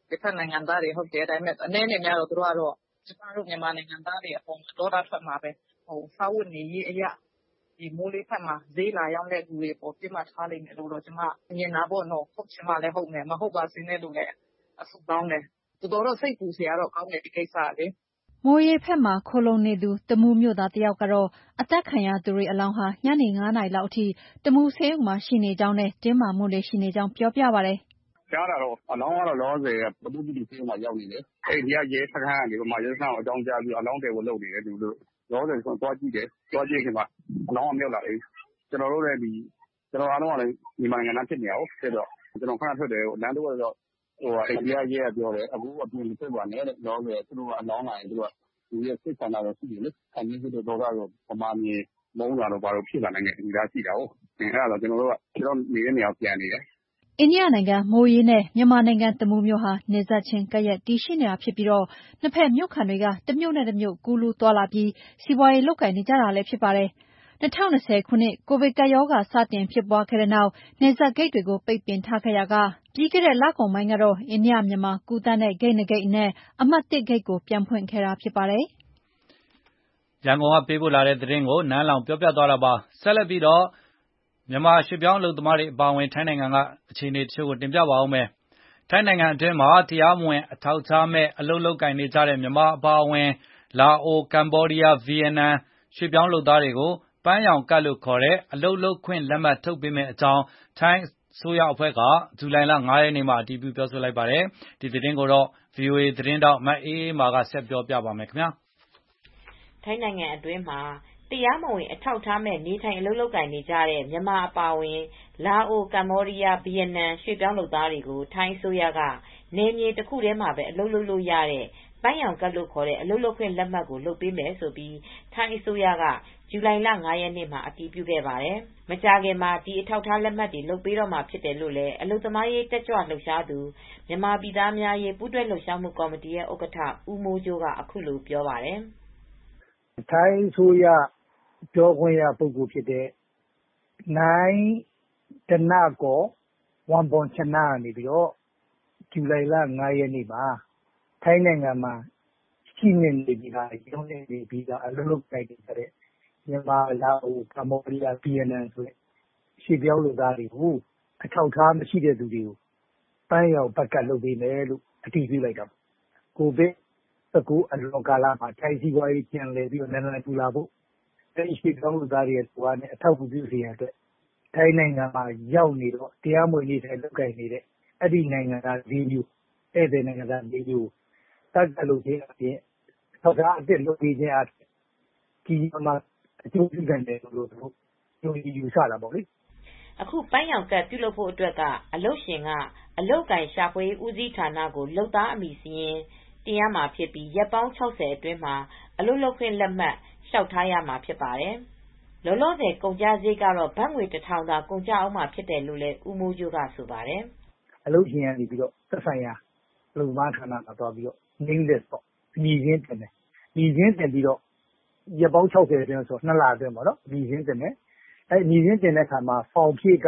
တစ်ဖက်နိုင်ငံသားတွေဟုတ်တယ်ဒါပေမဲ့အနေနဲ့များတော့သူတို့ကတော့ကျမတို့မြန်မာနိုင်ငံသားတွေအပေါ်ဒေါသထွက်မှာပဲစားဝတ်နေရေးအရာဒီမိုးလေးဖက်မှာဈေးလာရောက်တဲ့လူတွေပေါ်ပြစ်မှတ်ထားလိမ့်မယ်လို့တော့ကျမမြင်တာပေါ့နော်ဟုတ်ချင်မှလည်းဟုတ်မယ်မဟုတ်ပါစေနဲ့လို့လည်းအဆုတောင်းတယ်တော်တော်စိတ်ပူစရာတော့ကောင်းတယ်ဒီကိစ္စလေမိုးရေဖက်မှာခိုလုံနေသူတမူးမြို့သားတယောက်ကတော့အသက်ခံရသူတွေအလောင်းဟာညနေ9 နာရီလောက်အထိတမူးဆေးရုံမှာရှိနေကြောင်းနဲ့တင်းမာမှုတွေရှိနေကြောင်းပြောပြပါတယ်။ကြားတာတော့အလောင်းကတော့လောဆယ်ပတူပတူဆေးရုံမှာရောက်နေတယ်။အဲ့ဒီရဲစခန်းကနေမှရဲစခန်းကိုအကြောင်းကြားပြီးအလောင်းတယ်ကိုလုပ်နေတယ်သူတို့လောဆယ်ဆိုသွားကြည့်တယ်။သွားကြည့်ခင်မှာအလောင်းကမြောက်လာတယ်။ကျွန်တော်တို့လည်းကျွန်တော်အားလုံးကလည်းဒီနိုင်ငံသားဖြစ်နေအောင်ဖြစ်တော့ကျွန်တော်ခဏထွက်တယ်လမ်းတော့အိန္ဒိယရဲကပြောတယ်အခုအပြင်မဖြစ်ပါနဲ့တဲ့လောဆယ်သူတို့ကအလောင်းလာရင်သူတို့ကဒီရဲ့စိတ်ဆန္ဒတော့ရှိတယ်လေ။အရင်ကတော့တော့ပမာမြေမုန်းတာတော့ဘာလို့ဖြစ်လာနိုင်တဲ့ဒီလားရှိတာဟုတ်။အဲ့ဒါတော့ကျွန်တော်တို့ကကျွန်တော်နေတဲ့နေရာပြန်နေတယ်။အိန္ဒိယနိုင်ငံမိုးရေးနဲ့မြန်မာနိုင်ငံတမူးမြို့ဟာနေဆက်ချင်းကပ်ရက်တည်ရှိနေတာဖြစ်ပြီးတော့နှစ်ဖက်မြို့ခံတွေကတမြို့နဲ့တမြို့ကူးလူသွားလာပြီးစီးပွားရေးလုပ်ကိုင်နေကြတာလည်းဖြစ်ပါတယ်။2020 ခုနှစ်ကိုဗစ်ကပ်ရောဂါစတင်ဖြစ်ပွားခဲ့တဲ့နောက်နေဆက်ဂိတ်တွေကိုပိတ်ပင်ထားခဲ့ရကပြီးခဲ့တဲ့လကုန်ပိုင်းကတော့အိန္ဒိယမြန်မာကူးတန်းတဲ့ဂိတ်2ဂိတ်နဲ့အမှတ်1ဂိတ်ကိုပြန်ဖွင့်ခဲ့တာဖြစ်ပါတယ်။ရန်ကုန်ကပေးပို့လာတဲ့သတင်းကိုနန်းလောင်ပြောပြသွားတာပါ။ဆက်လက်ပြီးတော့မြန်မာရွှေပြောင်းအလုပ်သမားတွေအပါအဝင်ထိုင်းနိုင်ငံကအခြေအနေတချို့ကိုတင်ပြပါဦးမယ်။ထိုင်းနိုင်ငံအတွင်းမှာတရားမဝင်အထောက်အထားမဲ့အလုပ်လုပ်ကိုင်နေကြတဲ့မြန်မာအပါအဝင်လာအို၊ကမ္ဘောဒီးယား၊ဗီယက်နမ်ရွှေပြောင်းလုပ်သားတွေကိုပန်းရောင်ကတ်လို့ခေါ်တဲ့အလုပ်လုပ်ခွင့်လက်မှတ်ထုတ်ပေးမယ့်အကြောင်းထိုင်းအစိုးရအဖွဲ့ကဇူလိုင်လ 5 ရက်နေ့မှာအတည်ပြုပြောဆိုလိုက်ပါတယ်။ဒီသတင်းကိုတော့ VOA သတင်းထောက်မအေးအေးမာကဆက်ပြောပြပါမယ်ခင်ဗျာ။ထိုင်းနိုင်ငံအတွင်းမှာတရားမဝင်အထောက်အထားမဲ့နေထိုင်အလုပ်လုပ်ကိုင်နေကြတဲ့မြန်မာအပါအဝင်လာအို၊ကမ္ဘောဒီးယား၊ဗီယက်နမ်ရွှေပြောင်းလုပ်သားတွေကိုထိုင်းအစိုးရကနယ်မြေတစ်ခုထဲမှာပဲအလုပ်လုပ်လို့ရတဲ့ပန်းရောင်ကတ်လို့ခေါ်တဲ့အလုပ်လုပ်ခွင့်လက်မှတ်ကိုလုပ်ပေးမယ်ဆိုပြီးထိုင်းအစိုးရကဇူလိုင်လ 5 ရက်နေ့မှာအတည်ပြုခဲ့ပါတယ်။မကြာခင်မှာဒီအထောက်အထားလက်မှတ်တွေလုပ်ပေးတော့မှာဖြစ်တယ်လို့လည်းအလုပ်သမားရေးတက်ကြွလှုပ်ရှားသူမြန်မာပြည်သားများရေးပူးတွဲလှုပ်ရှားမှုကော်မတီရဲ့ဥက္ကဋ္ဌဦးမိုးကျိုးကအခုလိုပြောပါတယ်။ထိုင်းအစိုးရပြောခွင့်ရပုဂ္ဂိုလ်ဖြစ်တဲ့နိုင်ဒနာကောဝန်ပွန်ချနာကနေပြီးတော့ဇူလိုင်လ 5 ရက်နေ့မှာထိုင်းနိုင်ငံမှာရှိနေပြီးသားရုံးနေပြီးသားအလုပ်လုပ်ကိုင်နေတဲ့မြန်မာလာအိုကမ္ဘောဒီးယားဗီယက်နမ်ဆိုတဲ့ရွှေပြောင်းလုပ်သားတွေကိုအထောက်အထားမရှိတဲ့သူတွေကိုပန်းရောင်ဘက်ကလုပ်ပေးမယ်လို့အတည်ပြုလိုက်တာကိုဗစ်-19 အလွန်ကာလမှာထိုင်းစီးပွားရေးပြန်လည်ပြီးတော့နာလန်ထူလာဖို့အဲဒီရွှေပြောင်းလုပ်သားတွေရဲ့လိုအပ်တဲ့အထောက်အကူပြုစေရန်အတွက်ထိုင်းနိုင်ငံမှာရောက်နေတော့တရားမဝင်နေထိုင်လုပ်ကိုင်နေတဲ့အဲ့ဒီနိုင်ငံသား၄မျိုးဧည့်သည်နိုင်ငံသား၄မျိုးတတ်ကြလို့ခြင်းအပြင်ထောက်ထားအစ်လုပ်ပေးခြင်းအပြင်ဒီမှာအကျိုးပြုနိုင်တယ်လို့တို့ယူဆတာပေါ့လေအခုပန်းရောင်ကတ်ပြုလုပ်ဖို့အတွက်ကအလုပ်ရှင်ကအလုပ်ကိုင်ရှာဖွေဦးစီးဌာနကိုလုပ်သားအမည်စီရင်တင်ရမှာဖြစ်ပြီးရက်ပေါင်း60အတွင်းမှာအလုပ်လုပ်ခွင့်လက်မှတ်လျှောက်ထားရမှာဖြစ်ပါတယ်။လောလောဆယ်ကုန်ကျစရိတ်ကတော့ဘတ်ငွေ 1000 သာကုန်ကျအောင်မှာဖြစ်တယ်လို့လည်းဦးမိုးကျိုးကဆိုပါတယ်။အလုပ်ရှင်ကနေပြီးတော့သက်ဆိုင်ရာအလုပ်သမားဌာနကသွားပြီးတော့ name list ပေါ့အမည်ရင်းတင်တယ်။အမည်ရင်းတင်ပြီးတော့ရက်ပေါင်း60အတွင်းဆို2 လအတွင်းပေါ့နော်အမည်ရင်းတင်တယ်။အမည်ရင်းတင်တဲ့အခါမှာဖောင်ဖြည့်က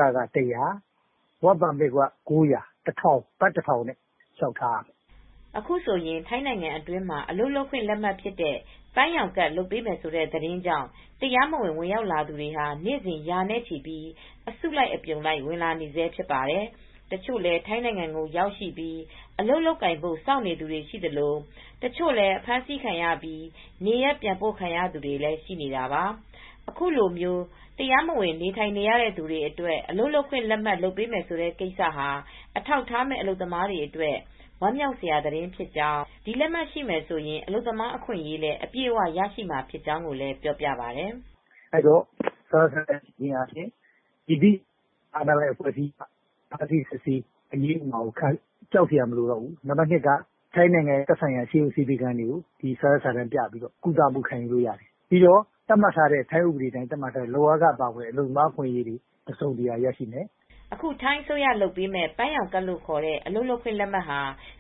100 work permit က900 1000ဘတ်1000နဲ့လျှောက်ထားရမယ်။အခုဆိုရင်ထိုင်းနိုင်ငံအတွင်းမှာအလုပ်လုပ်ခွင့်လက်မှတ်ဖြစ်တဲ့ပန်းရောင်ကတ်လုပ်ပေးမယ်ဆိုတဲ့သတင်းကြောင့်တရားမဝင်ဝင်ရောက်လာသူတွေဟာနေ့စဉ်ရာနဲ့ချီပြီးအစုလိုက်အပြုံလိုက်ဝင်လာနေဆဲဖြစ်ပါတယ်။တချို့လည်းထိုင်းနိုင်ငံကိုရောက်ရှိပြီးအလုပ်လုပ်ကိုင်ဖို့စောင့်နေသူတွေရှိသလိုတချို့လည်းအဖမ်းဆီးခံရပြီးနေရပ်ပြန်ပို့ခံရသူတွေလည်းရှိနေတာပါ။အခုလိုမျိုးတရားမဝင်နေထိုင်နေရတဲ့သူတွေအတွက်အလုပ်လုပ်ခွင့်လက်မှတ်လုပ်ပေးမယ်ဆိုတဲ့ကိစ္စဟာအထောက်ထားမဲ့အလုပ်သမားတွေအတွက်ဝမ်းမြောက်စရာသတင်းဖြစ်ကြောင်းဒီလက်မှတ်ရှိမယ်ဆိုရင်အလုပ်သမားအခွင့်အရေးလည်းအပြည့်အဝရရှိမှာဖြစ်ကြောင်းကိုလည်းပြောပြပါတယ်။အဲ့တော့ဆက်ဆက်ခြင်းအပြင်ဒီအာဏာပိုင်အဖွဲ့အစည်းပါတီစစ်စီအရေးအမှာကိုကြောက်စရာမလိုတော့ဘူး။နံပါတ်2ကထိုင်းနိုင်ငံသက်ဆိုင်ရာရှေးဦးစီးပီကန်တွေကိုဒီဆက်ဆက်တန်းပြပြီးတော့ကုသမှုခံယူလို့ရတယ်။ပြီးတော့သတ်မှတ်ထားတဲ့ထိုင်းဥပဒေတိုင်းသတ်မှတ်ထားတဲ့လောကပါဝင်အလုပ်သမားအခွင့်အရေးတွေအစုံတရာရရှိမယ်။အခုထိုင်းအစိုးရလုပ်ပေးမဲ့ပန်းရောင်ကတ်လို့ခေါ်တဲ့အလုပ်လုပ်ခွင့်လက်မှတ်ဟာ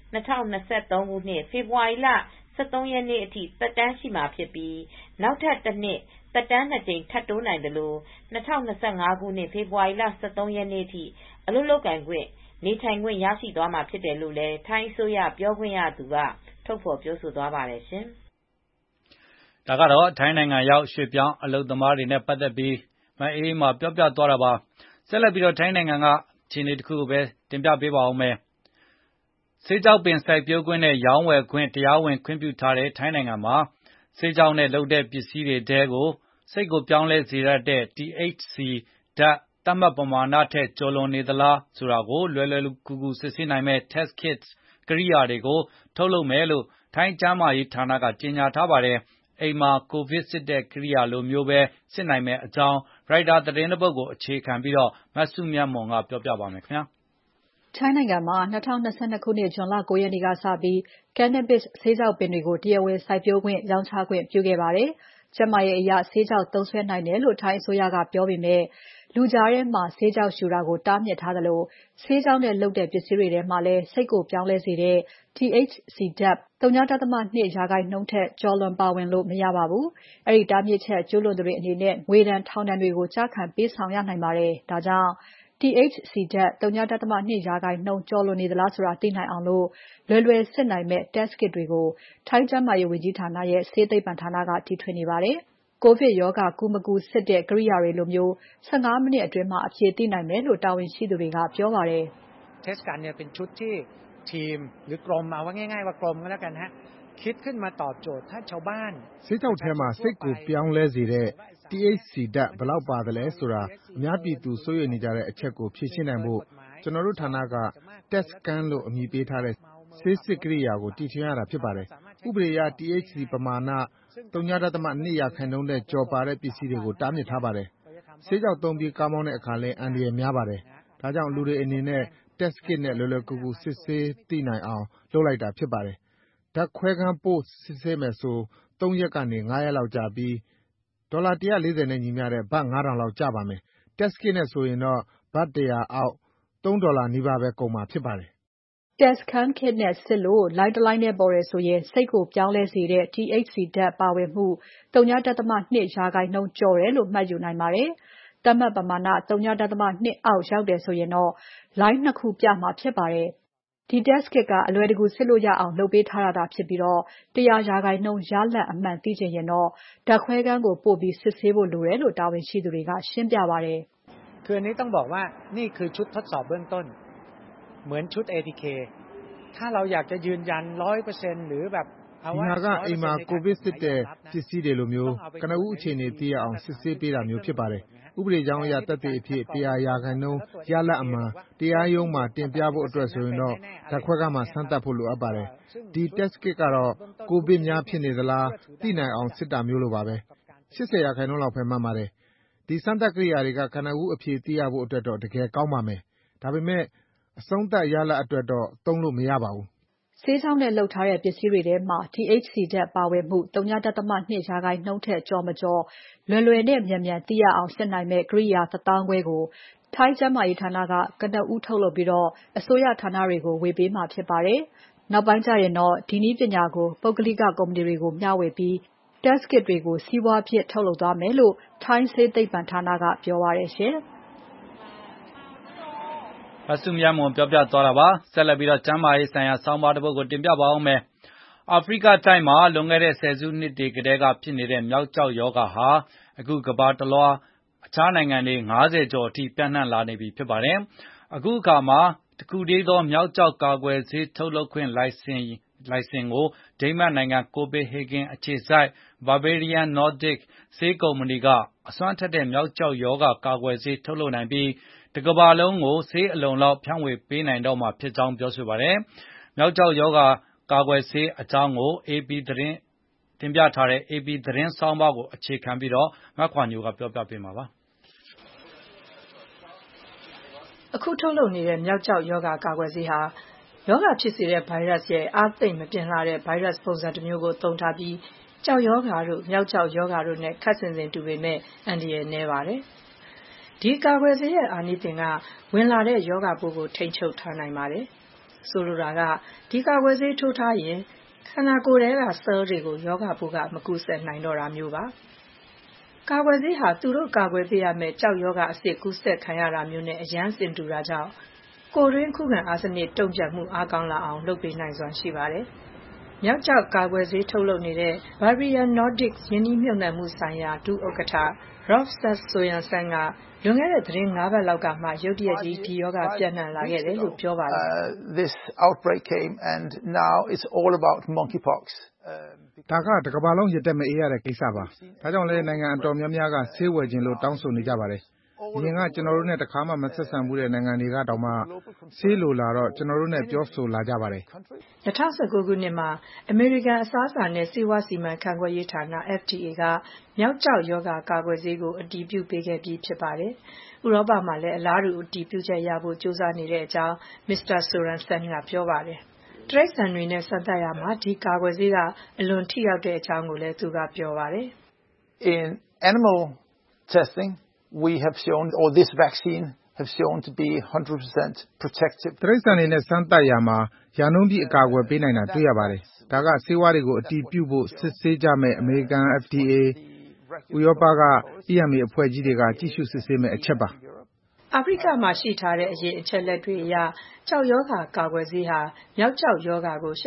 2023 ခုနှစ်ဖေဖေါ်ဝါရီလ 13 ရက်နေ့အထိသက်တမ်းရှိမှာဖြစ်ပြီးနောက်ထပ်တစ်နှစ်သက်တမ်း2 ကြိမ်ထပ်တိုးနိုင်တယ်လို့2025 ခုနှစ် ဖေဖေါ်ဝါရီလ 13 ရက်နေ့ထိအလုပ်လုပ်ကိုင်ခွင့်နေထိုင်ခွင့်ရရှိသွားမှာဖြစ်တယ်လို့လည်းထိုင်းအစိုးရပြောခွင့်ရသူကထုတ်ဖော်ပြောဆိုသွားပါတယ်ရှင်။ဒါကတော့ထိုင်းနိုင်ငံရောက်ရွှေ့ပြောင်းအလုပ်သမားတွေနဲ့ပတ်သက်ပြီးမအေးမှာပြောပြသွားတာပါ။ဆက်လက်ပြီးထိုင်းနိုင်ငံကခြေနေတစ်ခုကိုပဲတင်ပြပေးပါဦးမယ်။ဆေးကြောက်ပင်စိုက်ပျိုးခွင့်နဲ့ရောင်းဝယ်ခွင့်တရားဝင်ခွင့်ပြုထားတဲ့ထိုင်းနိုင်ငံမှာဆေးကြောက်နဲ့လုပ်တဲ့ပစ္စည်းတွေတဲကိုစိတ်ကိုပြောင်းလဲစေတတ်တဲ့ THC ဓာတ်သတ်မှတ်ပမာဏထက်ကျော်လွန်နေသလားဆိုတာကိုလွယ်ကူကူစစ်ဆေးနိုင်မဲ့ Test Kits ကိရိယာတွေကိုထုတ်လုပ်မယ်လို့ထိုင်းကျန်းမာရေးဌာနကကြေညာထားပါတယ်။အိမ်မှာကိုဗစ်စစ်တဲ့ကိရိယာလိုမျိုးပဲစစ်နိုင်မယ့်အကြောင်းရိုက်တာသတင်းတစ်ပုဒ်ကိုအခြေခံပြီးမစုမြတ်မွန်ကပြောပြပါမယ်ခင်ဗျာ။ထိုင်းနိုင်ငံမှာ2022ခုနှစ်ဇွန်လ9ရက်နေ့ကစပြီး Cannabis ဆေးခြောက်ပင်တွေကိုတရားဝင်စိုက်ပျိုးခွင့်ရောင်းချခွင့်ပြုခဲ့ပါတယ်။ကျန်းမာရေးအရဆေးခြောက်သုံးစွဲနိုင်တယ်လို့ထိုင်းအစိုးရကပြောပေမဲ့လူကြားထဲမှာဆေးခြောက်ရှူတာကိုတားမြစ်ထားသလိုဆေးခြောက်နဲ့လုပ်တဲ့ပစ္စည်းတွေထဲမှာလည်းစိတ်ကိုပြောင်းလဲစေတဲ့ THC ဓာတ် 0.2% ထက်ကျော်လွန်ပါဝင်လို့မရပါဘူး။အဲဒီတားမြစ်ချက်ကျူးလွန်သူတွေအနေနဲ့ငွေဒဏ်ထောင်ဒဏ်တွေကိုကျခံပေးဆောင်ရနိုင်ပါတယ်။ဒါကြောင့်THC ဓာတ် 0.2% ကျော်လွန်နေသလားဆိုတာသိနိုင်အောင်လွယ်စစ်နိုင်မဲ့ Test Kit တွေကိုထိုင်းကျန်းမာရေးဝန်ကြီးဌာနရဲ့ဆေးသိပ္ပံဌာနကတီထွင်နေပါတယ်။ကိုဗစ်ရောဂါကူးမကူးစစ်တဲ့ကိရိယာတွေလိုမျိုး15မိနစ်အတွင်းမှာအဖြေသိနိုင်မယ်လို့တာဝန်ရှိသူတွေကပြောပါတယ်။ Test Kit เนี่ยเป็นชุดที่ทีมหรือกรมเอาว่าง่ายๆว่ากรมก็แล้วกันฮะคิดขึ้นมาตอบโจทย์ถ้าชาวบ้านဆေးကြောက်ထဲမှာစိတ်ကိုပြောင်းလဲစေတဲ့ THC ဓာတ်ဘယ်လောက်ပါတယ်လဲဆိုတာအများပြည်သူစိုးရိမ်နေကြတဲ့အချက်ကိုဖြေရှင်းနိုင်ဖို့ကျွန်တော်တို့ဌာနက Test Can လို့အမည်ပေးထားတဲ့ဆေးစစ်ကိရိယာကိုတီထွင်ရတာဖြစ်ပါတယ်။ဥပဒေအရ THC ပမာဏ 0.2% နဲ့ကျော်ပါတဲ့ပစ္စည်းတွေကိုတားမြစ်ထားပါတယ်။ဆေးကြောက်သုံးပြီးကားမောင်းတဲ့အခါလည်းအန္တရာယ်များပါတယ်။ဒါကြောင့်လူတွေအနေနဲ့ Test Kit နဲ့လွယ်လွယ်ကူကူစစ်ဆေးသိနိုင်အောင်လုပ်လိုက်တာဖြစ်ပါတယ်။ဓာတ်ခွဲခန်းပို့စစ်ဆေးမယ်ဆို3ရက်ကနေ5ရက်လောက်ကြာပြီးဒေါ်လာ140နဲ့ညီမျှတဲ့ဘတ်9000လောက်ကျပါမယ်။ Test Kit နဲ့ဆိုရင်တော့ဘတ်100အောက်$3နီးပါးပဲကုန်မှာဖြစ်ပါတယ်။ Test Can Kit နဲ့စစ်လို့လိုင်းတလိုင်းနဲ့ပေါ်တယ်ဆိုရင်စိတ်ကိုပြောင်းလဲစေတဲ့ THC ဓာတ်ပါဝင်မှု 0.2% ကျော်တယ်လို့မှတ်ယူနိုင်ပါတယ်။သတ်မှတ်ပမာဏ 0.2 အောက်ရောက်တယ်ဆိုရင်တော့လိုင်း2ခုပြမှာဖြစ်ပါတယ်။ဒီ Test Kit ကအလွယ်တကူစစ်လို့ရအောင်လုပ်ပေးထားတာသာဖြစ်ပြီး100% ရလဒ်အမှန်သိချင်ရင်တော့ဓာတ်ခွဲခန်းကိုပို့ပြီးစစ်ဆေးဖို့လိုတယ်လို့တာဝန်ရှိသူတွေကရှင်းပြပါတယ်။คืออันนี้ต้องบอกว่านี่คือชุดทดสอบเบื้องต้นเหมือนชุด ATK ถ้าเราอยากจะยืนยัน 100% หรือแบบဒီဟာကအိမ်မှာကိုဗစ်စစ်တဲ့ပစ္စည်းတွေလိုမျိုးကနဦးအခြေအနေသိရအောင်စစ်ဆေးပေးတာမျိုးဖြစ်ပါတယ်။ဥပဒေကြောင်းအရသက်သေအဖြစ်100%ရလဒ်အမှန်တရားရုံးမှာတင်ပြဖို့အတွက်ဆိုရင်တော့ဓာတ်ခွဲခန်းမှာစမ်းသပ်ဖို့လိုအပ်ပါတယ်။ဒီ Test Kit ကတော့ကိုဗစ်များဖြစ်နေသလားသိနိုင်အောင်စစ်တာမျိုးလိုပါပဲ။80%လောက်ပဲမှန်ပါတယ်။ဒီစမ်းသပ်ကိရိယာတွေကကနဦးအဖြေသိရဖို့အတွက်တော့တကယ်ကောင်းပါမယ်။ဒါပေမဲ့အဆုံးသတ်ရလဒ်အတွက်တော့သုံးလို့မရပါဘူး။ဆေးခြောက်နဲ့လုပ်ထားတဲ့ပစ္စည်းတွေထဲမှာ THC ဓာတ်ပါဝင်မှု 0.2% ထက်ကျော်မကျော်လွယ်နဲ့မြန်သိရအောင်စစ်နိုင်မဲ့ကိရိယာ15000ကိုထိုင်းကျန်းမာရေးဌာနကကနဦးထုတ်လုပ်ပြီးအစိုးရဌာနတွေကိုဝေပေးမှာဖြစ်ပါတယ်။နောက်ပိုင်းကျရင်တော့ဒီနည်းပညာကိုပုဂ္ဂလိကကုမ္ပဏီတွေကိုမျှဝေပြီး Test Kit တွေကိုစီးပွားဖြစ်ထုတ်လုပ်သွားမယ်လို့ထိုင်းဆေးသိပ္ပံဌာနကပြောပါတယ်ရှင်။အဆုမြတ်မွန်ပြောပြသွားတာပါဆက်လက်ပြီးကျမ်းမာရေးဆိုင်ရာဆောင်းပါးတစ်ပုဒ်ကိုတင်ပြပါဦးမယ်အာဖရိကတိုက်မှာလွန်ခဲ့တဲ့ဆယ်စုနှစ်တွေကတည်းကဖြစ်နေတဲ့မျောက်ကျောက်ရောဂါဟာအခုကမ္ဘာတလွှားအခြားနိုင်ငံတွေ90ကျော်အထိပြန့်နှံ့လာနေပြီဖြစ်ပါတယ်အခုအခါမှာတခုတည်းသောမျောက်ကျောက်ကာကွယ်ဆေးထုတ်လုပ်ခွင့်လိုင်စင်ကိုဒိန်းမတ်နိုင်ငံကိုပေဟေဂင်အခြေစိုက် Bavarian Nordic ဆေးကုမ္ပဏီကအစွမ်းထက်တဲ့မျောက်ကျောက်ရောဂါကာကွယ်ဆေးထုတ်လုပ်နိုင်ပြီးတကမ္ဘာလုံးကိုဆေးအလုံလောက်ဖြန့်ဝေပေးနိုင်တော့မှာဖြစ်ကြောင်းပြောဆိုပါတယ်။မျောက်ကျောက်ရောဂါကာကွယ်ဆေးအကြောင်းကို AP သတင်းတင်ပြထားတဲ့ AP သတင်းဆောင်းပါးကိုအခြေခံပြီးမခွာညိုကပြောပြပေးမှာပါ။အခုထုတ်လုပ်နေတဲ့မျောက်ကျောက်ရောဂါကာကွယ်ဆေးဟာရောဂါဖြစ်စေတဲ့ဗိုင်းရပ်စ်ရဲ့အားသိပ်မပြင်းလှတဲ့ဗိုင်းရပ်စ်ပုံစံတစ်မျိုးကိုသုံးထားပြီးကျောက်ရောဂါတို့မျောက်ကျောက်ရောဂါတို့နဲ့ခပ်ဆင်ဆင်တူပေမဲ့အန္တရာယ်နည်းပါတယ်။ဒီကာကွယ်ဆေးရဲ့အာနိသင်ကဝင်လာတဲ့ရောဂါပိုးကိုထိန်းချုပ်ထားနိုင်ပါတယ်။ဆိုလိုတာကဒီကာကွယ်ဆေးထိုးထားရင်ခန္ဓာကိုယ်ထဲက cell တွေကိုရောဂါပိုးကမကူးစက်နိုင်တော့တာမျိုးပါ။ကာကွယ်ဆေးဟာသူတို့ကာကွယ်ပေးရမယ့်ကြောက်ရောဂါအစစ်ကူးစက်ခံရတာမျိုးနဲ့အရန်စင်တူတာကြောင့်ကိုယ်တွင်းခုခံအားစနစ်တုံ့ပြန်မှုအားကောင်းလာအောင်လုပ်ပေးနိုင်စွမ်းရှိပါတယ်။မြောက်ကျောက်ကာကွယ်ဆေးထုတ်လုပ်နေတဲ့ Bavarian Nordic ရင်းနှီးမြှုပ်နှံမှုဆိုင်ရာဒုဥက္ကဋ္ဌ Rolf Sass-Sørensen ကလွန်ခဲ့တဲ့သတင်း 5 ပတ်လောက်ကမှရုတ်တရက်ကြီးဒီရောဂါပြန့်နှံ့လာခဲ့တယ်လို့ပြောပါတယ်။ This outbreak came and now it's all about monkeypox. ဒါကတကမ္ဘာလုံးရတက်မအေးရတဲ့ကိစ္စပါ။ဒါကြောင့်လည်းနိုင်ငံအတော်များများကဆေးဝယ်ခြင်းလို့တောင်းဆိုနေကြပါတယ်။အရင်ကကျွန်တော်တို့နဲ့တခါမှမဆက်ဆံဘူးတဲ့နိုင်ငံတွေကတောင်မှဆေးလိုလာတော့ကျွန်တော်တို့နဲ့ပြောဆိုလာကြပါတယ်။2019 ခုနှစ်မှာအမေရိကန်အစားအစာနဲ့ဆေးဝါးစီမံခန့်ခွဲရေးဌာန FDA ကမြောက်ကျောက်ရောဂါကာကွယ်ဆေးကိုအတည်ပြုပေးခဲ့ပြီးဖြစ်ပါတယ်။ဥရောပမှာလည်းအလားတူအတည်ပြုချက်ရဖို့ကြိုးစားနေတဲ့အကြောင်း Mr. Sorensen ကပြောပါတယ်။တိရစ္ဆာန်တွေနဲ့စမ်းသပ်ရမှာဒီကာကွယ်ဆေးကအလွန်ထိရောက်တဲ့အကြောင်းကိုလည်းသူကပြောပါတယ်။ In animal testing we have shown or this vaccine have shown to be 100% protective. တိရစ္ဆာန်တွေနဲ့စမ်းသပ်ရမှာရာနှုန်းပြည့်အကာအကွယ်ပေးနိုင်တာတွေ့ရပါတယ်။ဒါကဆေးဝါးတွေကိုအတည်ပြုဖို့စစ်ဆေးကြမဲ့အမေရိကန် FDA ဥရောပက EMA အဖွဲ့ကြီးတွေကကြည့်ရှုစစ်ဆေးမဲ့အချက်ပါ။အာဖရိကမှာရှိထားတဲ့အရေးအချက်လက်တွေအရကြောက်ရောဂါကာကွယ်ဆေးဟာမြောက်ကျောက်ရောဂါကို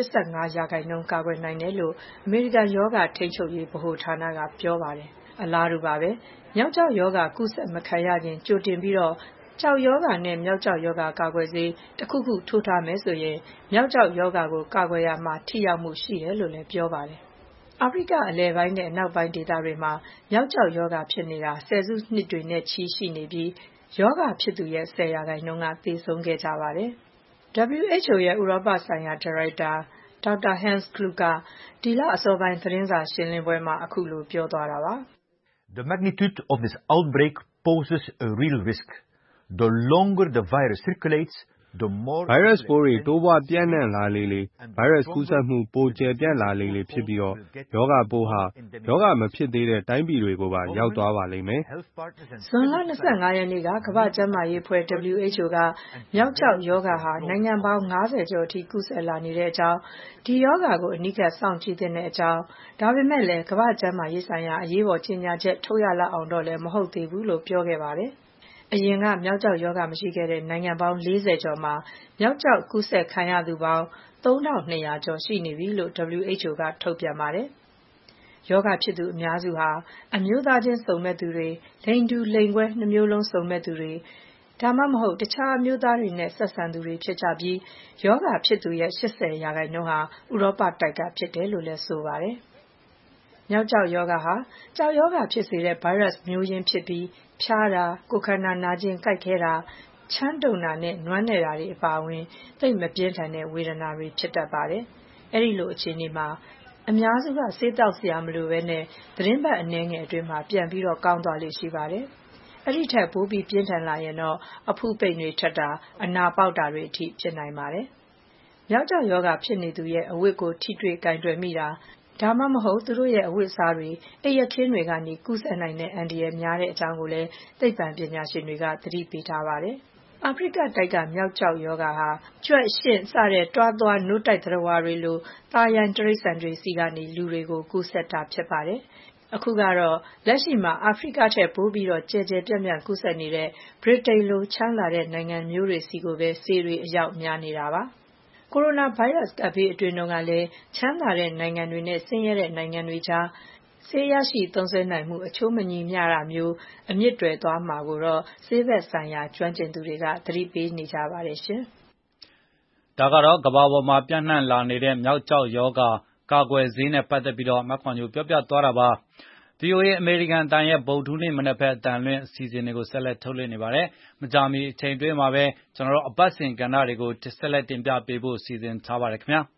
85%ကာကွယ်နိုင်တယ်လို့အမေရိကန်ရောဂါထိန်းချုပ်ရေးဗဟိုဌာနကပြောပါတယ်။အလားတူပါပဲ။မြောက်ကျောက်ရောဂါကုသမခံရခြင်းကြိုတင်ပြီးတော့ကြောက်ရောဂါနဲ့မြောက်ကျောက်ရောဂါကာကွယ်ဆေးတစ်ခုခုထိုးထားမယ်ဆိုရင်မြောက်ကျောက်ရောဂါကိုကာကွယ်ရမှာထိရောက်မှုရှိတယ်လို့လည်းပြောပါတယ်။အာဖရိကအလယ်ပိုင်းနဲ့အနောက်ပိုင်းဒေသတွေမှာမြောက်ကျောက်ရောဂါဖြစ်နေတာဆယ်စုနှစ်တွေနဲ့ချီရှိနေပြီးရောဂါဖြစ်သူရဲ့10%ကသေဆုံးခဲ့ကြပါတယ်။ WHO ရဲ့ဥရောပဆိုင်ရာဒါရိုက်တာဒေါက်တာ Hans Kluge ကဒီလအစောပိုင်းသတင်းစာရှင်းလင်းပွဲမှာအခုလိုပြောသွားတာပါ။ The magnitude of this outbreak poses a real risk. The longer the virus circulates, the more ဗိုင်းရပ်စ်ပိုးတွေတိုးပွားပြန့်နှံ့လာလေဗိုင်းရပ်စ်ကူးစက်မှုပိုကျယ်ပြန့်လာလေဖြစ်ပြီးရောဂါပိုးဟာရောဂါမဖြစ်သေးတဲ့တိုင်းပြည်တွေကိုပါရောက်သွားပါလိမ့်မယ်။ဇွန်လ25 ရက်နေ့ကကမ္ဘာ့ကျန်းမာရေးအဖွဲ့ WHO ကမြောက်ကျောက်ရောဂါဟာနိုင်ငံပေါင်း90ကျော်အထိကူးစက်လာနေတဲ့အကြောင်းဒီရောဂါကိုအနီးကပ်စောင့်ကြည့်တဲ့အကြောင်းဒါပေမဲ့လည်းကမ္ဘာ့ကျန်းမာရေးဆိုင်ရာအရေးပေါ်ကြေညာချက်ထုတ်ရလောက်အောင်တော့လည်းမဟုတ်သေးဘူးလို့ပြောခဲ့ပါတယ်။အရင်ကမြောက်ကျောက်ရောဂါမရှိခဲ့တဲ့နိုင်ငံပေါင်း40ကျော်မှာမြောက်ကျောက်ကူးစက်ခံရသူပေါင်း3200ကျော်ရှိနေပြီလို့ WHO ကထုတ်ပြန်ပါတယ်။ရောဂါဖြစ်သူအများစုဟာအမျိုးသားချင်းစုံမက်သူတွေလိင်တူလိင်ကွဲနှမျိုးလုံးစုံမက်သူတွေဒါမှမဟုတ်တခြားအမျိုးသားတွေနဲ့ဆက်ဆံသူတွေဖြစ်ကြပြီးရောဂါဖြစ်သူရဲ့80%ဟာဥရောပတိုက်ကဖြစ်တယ်လို့လည်းဆိုပါတယ်။မြောက်ကျောက်ရောဂါဟာကျောက်ရောဂါဖြစ်စေတဲ့ဗိုင်းရပ်စ်မျိုးရင်းဖြစ်ပြီးဖျားတာကိုယ်ခန္ဓာနာကျင်ကိုက်ခဲတာချမ်းတုံတာနဲ့နွမ်းနယ်တာတွေအပါအဝင်သိပ်မပြင်းထန်တဲ့ဝေဒနာတွေဖြစ်တတ်ပါတယ်။အဲဒီလိုအခြေအနေမှာအများစုကဆေးတောက်စရာမလိုဘဲနဲ့သတင်းပတ်အနည်းငယ်အတွင်းမှာပြန်ပြီးတော့ကောင်းသွားလိမ့်ရှိပါတယ်။အဲ့ဒီထက်ပိုပြီးပြင်းထန်လာရင်တော့အဖုပိန်တွေထက်တာအနာပေါက်တာတွေအထိဖြစ်နိုင်ပါတယ်။မြောက်ကျောက်ရောဂါဖြစ်နေသူရဲ့အဝတ်ကိုထိတွေ့ကင်တွယ်မိတာဒါမှမဟုတ်သူတို့ရဲ့အဝတ်အစားတွေအိပ်ရခင်းတွေကနေကူးစက်နိုင်တဲ့အန္တရာယ်များတဲ့အကြောင်းကိုလည်းသိပ္ပံပညာရှင်တွေကသတိပေးထားပါတယ်။အာဖရိကတိုက်ကမြောက်ကျောက်ရောဂါဟာကြွက်ရှင့်စတဲ့တွားသွားနို့တိုက်သတ္တဝါတွေလိုသားရိုင်းတိရစ္ဆာန်တွေစီကနေလူတွေကိုကူးစက်တာဖြစ်ပါတယ်။အခုကတော့လက်ရှိမှာအာဖရိကထက်ပိုပြီးတော့ကျယ်ကျယ်ပြန့်ပြန့်ကူးစက်နေတဲ့ဗြိတိန်လိုချမ်းသာတဲ့နိုင်ငံမျိုးတွေစီကိုပဲဆေးတွေအရောက်များနေတာပါ။ကိုရိုနာဗိုင်းရပ်စ်ကပ်ဘေးအတွင်းကလည်းချမ်းသာတဲ့နိုင်ငံတွေနဲ့ဆင်းရဲတဲ့နိုင်ငံတွေကြားဆေးရရှိသုံးစွဲနိုင်မှုအချိုးမညီမျှတာမျိုးအမြင့်တွယ်သွားမှာကိုတော့ဆေးဘက်ဆိုင်ရာကျွမ်းကျင်သူတွေကသတိပေးနေကြပါတယ်ရှင်။ဒါကတော့ကမ္ဘာပေါ်မှာပြန့်နှံ့လာနေတဲ့မြောက်ကျောက်ရောဂါကာကွယ်ဆေးနဲ့ပတ်သက်ပြီးမခွန်ညိုပြောပြသွားတာပါ။ VOA အမေရိကန်အသံရဲ့ဗုဒ္ဓဟူးနေ့မနက်ဘက်အသံလွှင့်အစီအစဉ်တွေကိုဆက်လက်ထုတ်လွှင့်နေပါတယ်။မကြာမီအချိန်တွင်းမှာပဲကျွန်တော်တို့အပတ်စဉ်ကဏ္ဍတွေကိုဆက်လက်တင်ပြပေးဖို့စီစဉ်ထားပါတယ်ခင်ဗျာ။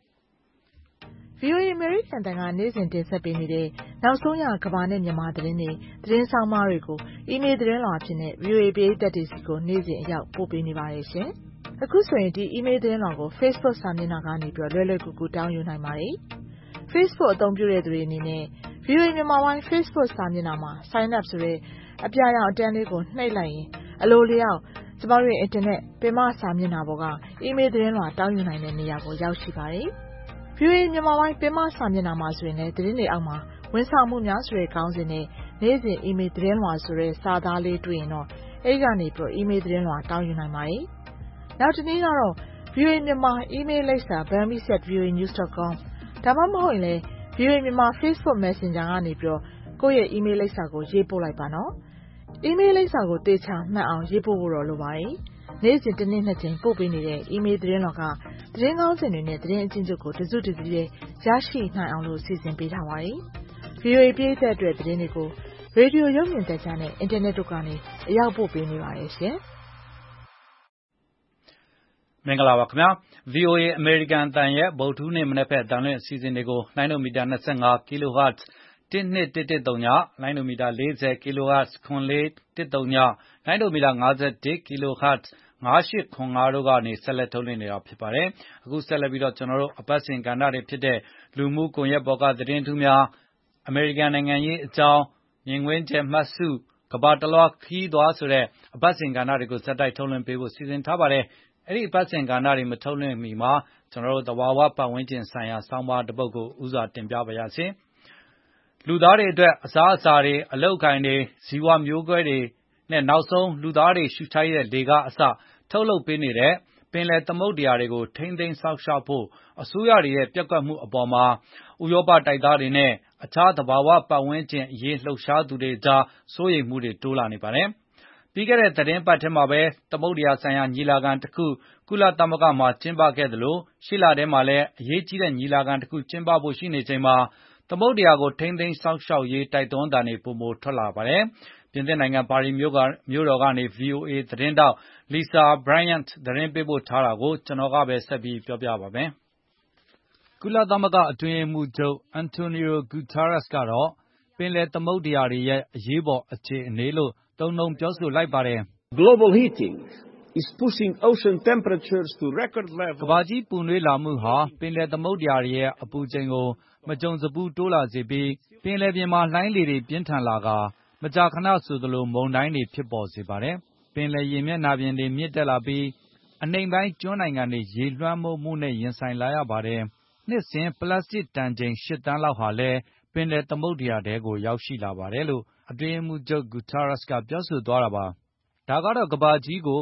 VOA အမေရိကန်တန်ကနေ့စဉ်တင်ဆက်ပေးနေတဲ့နောက်ဆုံးရကမ္ဘာနဲ့မြန်မာသတင်းတွေသတင်းဆောင်မတွေကိုအီးမေးလ်သတင်းလွှာအဖြစ်နဲ့ VOA ပရိသတ်တွေစီကိုနေ့စဉ်အရောက်ပို့ပေးနေပါတယ်ရှင်။အခုဆိုရင်ဒီအီးမေးလ်သတင်းလွှာကို Facebook စာမျက်နှာကနေလွယ်လွယ်ကူကူတောင်းယူနိုင်ပါတယ်။ Facebook အသုံးပြုတဲ့သူတွေအနေနဲ့ VOA မြန်မာပိုင်း Facebook စာမျက်နှာမှာ Sign up ဆိုတဲ့အပြာရောင်အတန်းလေးကိုနှိပ်လိုက်ရင်အလိုလျောက်ကျမတို့ရဲ့အင်တာနက်ပင်မစာမျက်နှာပေါ်ကအီးမေးလ်သတင်းလွှာတောင်းယူနိုင်တဲ့နေရာကိုရောက်ရှိပါတယ်။ VOA မြန်မာပိုင်းပင်မစာမျက်နှာမှာဆိုရင်လည်းသတင်းတွေအောက်မှာဝန်ဆောင်မှုများဆိုတဲ့ခေါင်းစဉ်နဲ့နေ့စဉ်အီးမေးလ်သတင်းလွှာဆိုတဲ့စာသားလေးတွေ့ရင်တော့အဲဒီကနေပြီးအီးမေးလ်သတင်းလွှာတောင်းယူနိုင်ပါတယ်။နောက်တစ်နည်းကတော့ VOA မြန်မာအီးမေးလ်လိပ်စာ burmese@voanews.com ဒါမှမဟုတ်ရင်လည်း VOA မြန်မာ Facebook Messenger ကနေပြီးကိုယ့်ရဲ့အီးမေးလ်လိပ်စာကိုရေးပို့လိုက်ပါနော်။အီးမေးလ်လိပ်စာကိုသေချာမှတ်အောင်ရေးပို့ဖို့တော့လိုပါတယ်။နေ့စဉ်တစ်နေ့2 ကြိမ်ပို့ပေးနေတဲ့အီးမေးလ်သတင်းလွှာကသတင်းကောင်းစဉ်တွေနဲ့သတင်းအကျဉ်းချုပ်ကိုတစုတစည်းလေးရရှိနိုင်အောင်လို့စီစဉ်ပေးထားပါတယ်။ VOA ပြည်သက်အတွက်သတင်းတွေကိုရေဒီယိုရုပ်မြင်သံကြားနဲ့အင်တာနက်တို့ကနေအရောက်ပို့ပေးနေပါတယ်ရှင်။မင်္ဂလာပါခင်ဗျာ VOA အမေရိကန်အသံရဲ့ဗုဒ္ဓဟူးနေ့မနက်ဖက်အသံလွှင့်အစီအစဉ်တွေကိုလိုင်းနိုမီတာ25 kHz 1211 လိုင်းနိုမီတာ40 kHz 9410 လိုင်းနိုမီတာ51 kHz 9895တို့ကနေဆက်လက်ထုတ်လွှင့်နေတာဖြစ်ပါတယ်။အခုဆက်လက်ပြီးတော့ကျွန်တော်တို့အပတ်စဉ်ကဏ္ဍတွေဖြစ်တဲ့လူမှုကွန်ရက်ပေါ်ကသတင်းထူးများအမေရိကန်နိုင်ငံရေးအကြောင်းမြင်ကွင်းကျယ်မှတ်စုကမ္ဘာတလွှားခရီးသွားဆိုတဲ့အပတ်စဉ်ကဏ္ဍတွေကိုစက်တိုက်ထုတ်လွှင့်ပေးဖို့စီစဉ်ထားပါတယ်။အဲ့ဒီအပတ်စဉ်ကဏ္ဍတွေမထုတ်လွှင့်မီမှာကျွန်တော်တို့သဘာဝပတ်ဝန်းကျင်ဆိုင်ရာဆောင်းပါးတစ်ပုဒ်ကိုဥစွာတင်ပြပါရစေ။လူသားတွေအတွက်အစားအစာတွေအလုပ်ကိုင်တွေဇီဝမျိုးကွဲတွေနဲ့နောက်ဆုံးလူသားတွေရှုရှိုက်တဲ့လေကားအစထုတ်လုပ်ပေးနေတဲ့ပင်လယ်သမုဒ္ဒရာတွေကိုထိမ့်သိမ်းစောင့်ရှောက်ဖို့အစိုးရတွေရဲ့ပြက်ကွက်မှုအပေါ်မှာဥရောပတိုက်သားတွေနဲ့အခြားသဘာဝပတ်ဝန်းကျင်အရေးလှုပ်ရှားသူတွေကြားစိုးရိမ်မှုတွေတိုးလာနေပါတယ်။ပြီးခဲ့တဲ့သတင်းပတ်ထဲမှာပဲသမုဒ္ဒရာဆိုင်ရာညီလာခံတစ်ခုကုလသမဂ္ဂမှာကျင်းပခဲ့သလိုရှေ့လထဲမှာလည်းအရေးကြီးတဲ့ညီလာခံတစ်ခုကျင်းပဖို့ရှိနေချိန်မှာသမုဒ္ဒရာကိုထိမ့်သိမ်းစောင့်ရှောက်ရေးတိုက်တွန်းတာတွေပိုမိုထွက်လာပါတယ်။ပြင်သစ်နိုင်ငံပါရီမြို့တော်ကနေ VOA သတင်းတောက် Lisa Bryant သတင်းပေးပို့ထားတာကိုကျွန်တော်ကဆက်ပြီးပြောပြပါမယ်။ကုလသမဂ္ဂအတွင်းရေးမှူးချုပ် Antonio Guterres ကတော့ပင်လယ်သမုဒ္ဒရာတွေရဲ့အရေးပေါ်အခြေအနေလို့သုံးနှုန်းပြောဆိုလိုက်ပါတယ်။ Global heating is pushing ocean temperatures to record levels. ကမ္ဘာကြီးပူနွေးလာမှုဟာပင်လယ်သမုဒ္ဒရာတွေရဲ့အပူချိန်ကိုမကြုံစဘူးတိုးလာစေပြီးပင်လယ်ပြင်မှာလှိုင်းလေတွေပြင်းထန်လာကာမကြာခဏဆိုသလိုမုန်တိုင်းတွေဖြစ်ပေါ်စေပါတယ်။ပင်လယ်ရေမျက်နှာပြင်တွေမြင့်တက်လာပြီးအနိမ့်ပိုင်းကျွန်းနိုင်ငံတွေရေလွှမ်းမိုးမှုနဲ့ရင်ဆိုင်လာရပါတယ်။နှစ်စဉ်ပလတ်စတစ်တန်ချိန်8 သန်းလောက်ဟာလည်းပင်လယ်သမုဒ္ဒရာထဲကိုရောက်ရှိလာပါတယ်လို့အတွင်းရေးမှူးချုပ် Guterres ကပြောဆိုသွားတာပါ။ဒါကတော့ကမ္ဘာကြီးကို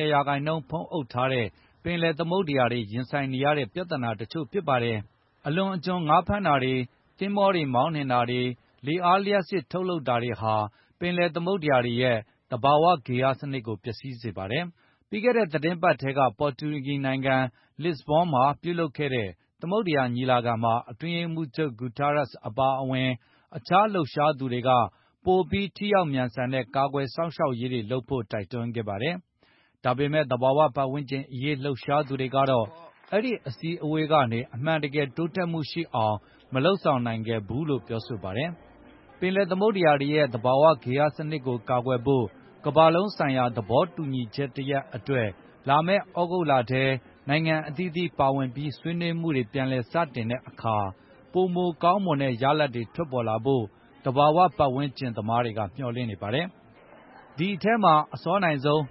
80% ဖုံးအုပ်ထားတဲ့ပင်လယ်သမုဒ္ဒရာတွေရင်ဆိုင်နေရတဲ့ပြဿနာတချို့ဖြစ်ပါတယ်။အလွန်အကျွံငါးဖမ်းတာတွေသင်္ဘောတွေမောင်းနှင်တာတွေလေအားလျှပ်စစ်ထုတ်လုပ်တာတွေဟာပင်လယ်သမုဒ္ဒရာတွေရဲ့သဘာဝဂေဟစနစ်ကိုပျက်စီးစေပါတယ်။ပြီးခဲ့တဲ့သတင်းပတ်ထဲကပေါ်တူဂီနိုင်ငံလစ်စဘွန်းမှာပြုလုပ်ခဲ့တဲ့သမုဒ္ဒရာညီလာခံမှာအတွင်းရေးမှူးချုပ် Guterres အပါအဝင်အခြားလှုပ်ရှားသူတွေကပိုပြီးထိရောက်မြန်ဆန်တဲ့ကာကွယ်စောင့်ရှောက်ရေးတွေလုပ်ဖို့တိုက်တွန်းခဲ့ပါတယ်။ဒါပေမဲ့သဘာဝပတ်ဝန်းကျင်အရေးလှုပ်ရှားသူတွေကတော့အဲ့ဒီအစည်းအဝေးကနေအမှန်တကယ်တိုးတက်မှုရှိအောင်မလုပ်ဆောင်နိုင်ခဲ့ဘူးလို့ပြောဆိုပါတယ်။ပင်လယ်သမုဒ္ဒရာတွေရဲ့သဘာဝဂေဟစနစ်ကိုကာကွယ်ဖို့ကမ္ဘာလုံးဆိုင်ရာသဘောတူညီချက်တရပ်အတွက်လာမယ့်ဩဂုတ်လထဲနိုင်ငံအသီးသီးပါဝင်ပြီးဆွေးနွေးမှုတွေပြန်လည်စတင်တဲ့အခါပိုမိုကောင်းမွန်တဲ့ရလဒ်တွေထွက်ပေါ်လာဖို့သဘာဝပတ်ဝန်းကျင်သမားတွေကမျှော်လင့်နေပါတယ်။ဒီအထဲမှာအစောနိုင်ဆုံး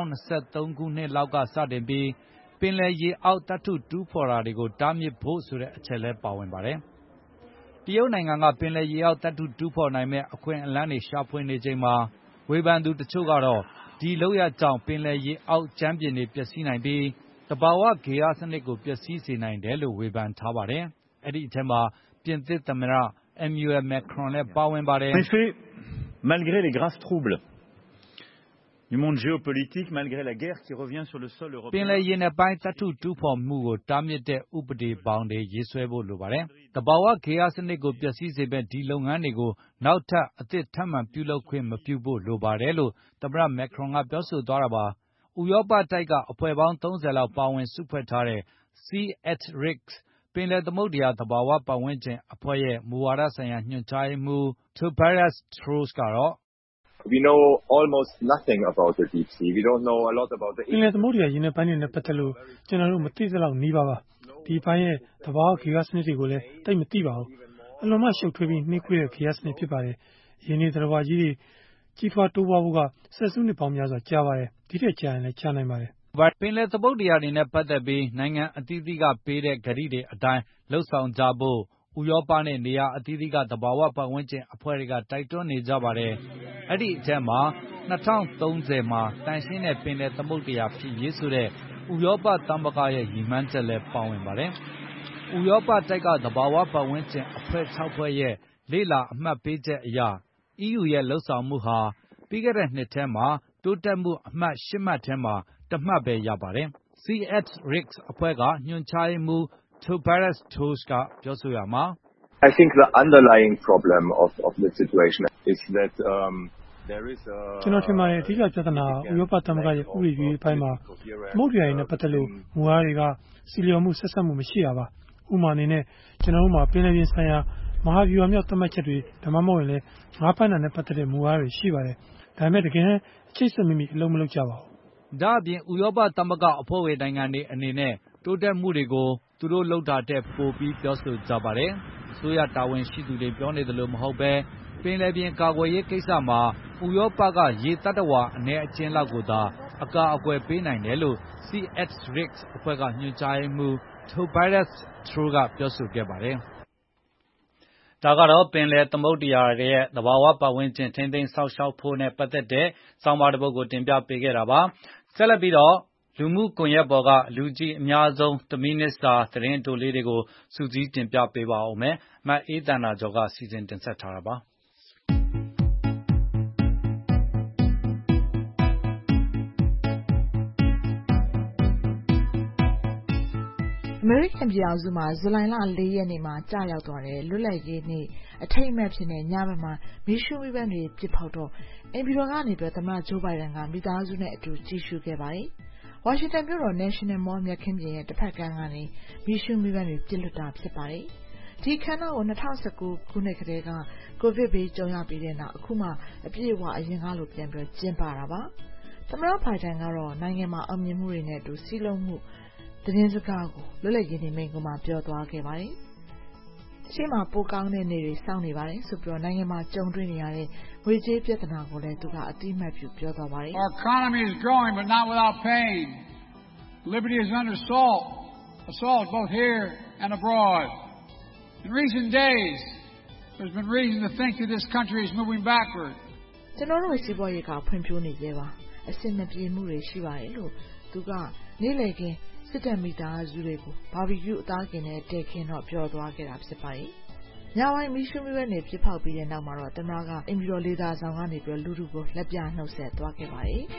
2023ခုနှစ်လောက်ကစတင်ပြီးပင်လယ်ရေအောက်သတ္တုတူးဖော်တာတွေကိုတားမြစ်ဖို့ဆိုတဲ့အချက်လည်းပါဝင်ပါတယ်။တရုတ်နိုင်ငံကပင်လယ်ရေအောက်သတ္တုတူးဖော်နိုင်မဲ့အခွင့်အလမ်းတွေရှာဖွေနေချိန်မှာဝေဖန်သူတချို့ကတော့ဒီလုပ်ရပ်ကြောင့်ပင်လယ်ရေအောက်ကြမ်းပြင်တွေပျက်စီးနိုင်ပြီးသဘာဝဂေဟစနစ်ကိုပျက်စီးစေနိုင်တယ်လို့ဝေဖန်ထားပါတယ်။အဲ့ဒီအထဲမှာပြင်သစ်သမ္မတEmmanuel Macron လည်းပါဝင်ပါတယ်။ En effet, malgré les graves troubles du monde géopolitique, malgré la guerre qui revient sur le sol européen. ပင်လယ်ရေနက်ပိုင်းသတ္တုတူးဖော်မှုကိုတားမြစ်တဲ့ဥပဒေဘောင်တွေရေးဆွဲဖို့လိုပါတယ်။သဘာဝဂေဟစနစ်ကိုပျက်စီးစေမဲ့ဒီလုပ်ငန်းတွေကိုနောက်ထပ်အသစ်ထပ်မံပြုလုပ်ခွင့်မပြုဖို့လိုပါတယ်လို့သမ္မတ Macron ကပြောဆိုသွားတာပါ။ဥရောပတိုက်ကအဖွဲ့ပေါင်း30လောက်ပါဝင်စုဖွဲ့ထားတဲ့ Sea at Risk ပင်လယ်သမုဒ္ဒရာသဘာဝပတ်ဝန်းကျင်အဖွဲ့ရဲ့မူဝါဒဆိုင်ရာညွှန်ကြားရေးမှူး Tobias Strauss ကတော့ We know almost nothing about the deep sea. We don't know a lot about the ပင်လယ်သမုဒ္ဒရာရေနက်ပိုင်းတွေနဲ့ပတ်သက်လို့ကျွန်တော်တို့မသိစလောက်နီးပါးပါဒီပိုင်းရဲ့သဘာဝဂေဟစနစ်တွေကိုလည်းသိမသိပါဘူးအလွန်မှရှုပ်ထွေးပြီးနှေးကွေးတဲ့ဂေဟစနစ်ဖြစ်ပါတယ်ရင်းနှီးသတ္တဝါကြီးတွေကြီးထွားတိုးပွားဖို့ကဆက်စုနှစ်ပေါင်းများစွာကြာပါတယ်ဒီထက်ကြာရင်လည်းကြာနိုင်ပါတယ်ပင်လယ်သမုဒ္ဒရာတွေနဲ့ပတ်သက်ပြီးနိုင်ငံအသီးသီးကပေးတဲ့ဂတိတွေအတိုင်းလှုပ်ဆောင်ကြဖို့ဥရောပနဲ့နေရာအသီးသီးကသဘာဝပတ်ဝန်းကျင်အဖွဲ့တွေကတိုက်တွန်းနေကြပါတယ်။အဲ့ဒီအချက်မှာ2030မှာတန်ရှင်းတဲ့ပင်လယ်သမုဒ္ဒရာဖြစ်ရေးဆိုတဲ့ဥရောပသမဂ္ဂရဲ့ရည်မှန်းချက်လည်းပါဝင်ပါတယ်။ဥရောပတိုက်ကသဘာဝပတ်ဝန်းကျင်အဖွဲ့6ဖွဲ့ရဲ့လေ့လာအမှတ်ပေးချက်အရ EU ရဲ့လှုပ်ဆောင်မှုဟာပြီးခဲ့တဲ့နှစ်ထဲမှာတိုးတက်မှုအမှတ်8မှတ်ထဲမှာ1မှတ်ပဲရပါတယ်။ CSRIX အဖွဲ့ကညွှန်ကြားရေးမှူး Tobias Tosh ကပြောဆိုရမှာ I think the underlying problem of the situation is that there is a ကျွန်တော်ထင်ပါတယ်အဓိကပြဿနာဥရောပသမဂ္ဂရဲ့ဥပဒေပြုရေးပိုင်းမှာသမုဒ္ဒရာတွေနဲ့ပတ်သက်လို့မူအားတွေကစီလျော်မှုဆက်ဆက်မှုမရှိတာပါဥပမာအနေနဲ့ကျွန်တော်တို့မှာပင်လယ်ပြင်ဆိုင်ရာမဟာဗျူဟာမြောက်သတ်မှတ်ချက်တွေဒါမှမဟုတ်ရင်လည်းငါးဖမ်းတာနဲ့ပတ်သက်တဲ့မူအားတွေရှိပါတယ်ဒါပေမဲ့တကယ်အချိတ်ဆက်မိအလုံးမလုပ်ကြပါဘူးဒါအပြင်ဥရောပသမဂ္ဂအဖွဲ့ဝင်နိုင်ငံတွေအနေနဲ့တိုးတက်မှုတွေကိုသူတို့လှုပ်တာတဲ့ပိုပြီးပြောဆိုကြပါတယ်အစိုးရတာဝန်ရှိသူတွေပြောနေတယ်လို့မဟုတ်ပဲပင်လယ်ပြင်ကာကွယ်ရေးကိစ္စမှာဥရောပကရေတတ္တဝါအနည်းအကျဉ်းလောက်ကိုသာအကာအကွယ်ပေးနိုင်တယ်လို့ CSRIX အဖွဲ့ကညွှန်ကြားရေးမှူး Tobias Tosh ကပြောဆိုခဲ့ပါတယ်ဒါကတော့ပင်လယ်သမုဒ္ဒရာရဲ့သဘာဝပတ်ဝန်းကျင်ထိန်းသိမ်းစောင့်ရှောက်ဖို့နဲ့ပတ်သက်တဲ့ဆောင်းပါးတစ်ပုဒ်ကိုတင်ပြပေးခဲ့တာပါဆက်လက်ပြီးတော့လူမှုကွန်ရက်ပေါ်ကလူကြည့်အများဆုံးတစ်မိနစ်စာသတင်းတိုလေးတွေကိုစူးစီးတင်ပြပေးပါဦးမယ်မအေးသန္တာကျော်ကစီစဉ်တင်ဆက်ထားတာပါအမေရိကန်ပြည်ထောင်စုမှာဇူလိုင်လ4ရက်နေ့မှာကြာရောက်သွားတဲ့လွတ်လပ်ရေးနေ့အထိမ်းအမှတ်ဖြစ်တဲ့ညဘက်မှာမီးရှူးမီးပန်းတွေပစ်ဖောက်တော့အိမ်ဖြူတော်ကနေသမ္မတဂျိုးဘိုင်ဒန်ကမိသားစုနဲ့အတူကြည့်ရှုခဲ့ပါတယ်။ဝါရှင်တန်မြို့တော် National Mall မြက်ခင်းပြင်ရဲ့တစ်ဖက်ကမ်းကနေမီးရှူးမီးပန်းတွေပစ်လွှတ်တာဖြစ်ပါတယ်။ဒီအခမ်းအနားကို2019ခုနှစ်ကတည်းကကိုဗစ်ဘေးကြုံရပြီးတဲ့နောက်အခုမှအပြည့်အဝအရင်ကလိုပြန်ပြီးကျင်းပတာပါ။သမ္မတဘိုင်ဒန်ကတော့နိုင်ငံမှာအောင်မြင်မှုတွေနဲ့အတူစီးလုံးမှုသတင်းစကားကိုလွတ်လပ်ရေးနေ့မိန့်ခွန်းမှာပြောသွားခဲ့ပါတယ်။ရှေ့မှာပိုကောင်းတဲ့နေ့တွေစောင့်နေပါတယ်ဆိုပြီးနိုင်ငံမှာကြုံတွေ့နေရတဲ့ငွေကြေးပြဿနာကိုလည်းသူကအတိအမှတ်ပြုပြောသွားပါတယ်။ Our economy is growing but not without pain. Liberty is under assault both here and abroad. In recent days, there's been reason to think that this country is moving backward. ကျွန်တော်တို့စီးပွားရေးကဖွံ့ဖြိုးနေကြပါအဆင်မပြေမှုတွေရှိပါတယ်လို့သူကနေ့လည်ခင်းစစ်တပ်မိသားစုတွေကိုဘာဘီကျူအသားကင်နဲ့တဲခင်းတော့ပြောသွားခဲ့တာဖြစ်ပါတယ်။ညပိုင်းမီးရှူးမီးပန်းတွေပြစ်ဖောက်ပြီးတဲ့နောက်မှာတော့သမ္မတကအင်ဖြူတော်လေသာဆောင်ကနေလူထုကိုလက်ပြနှုတ်ဆက်သွားခဲ့ပါတယ်။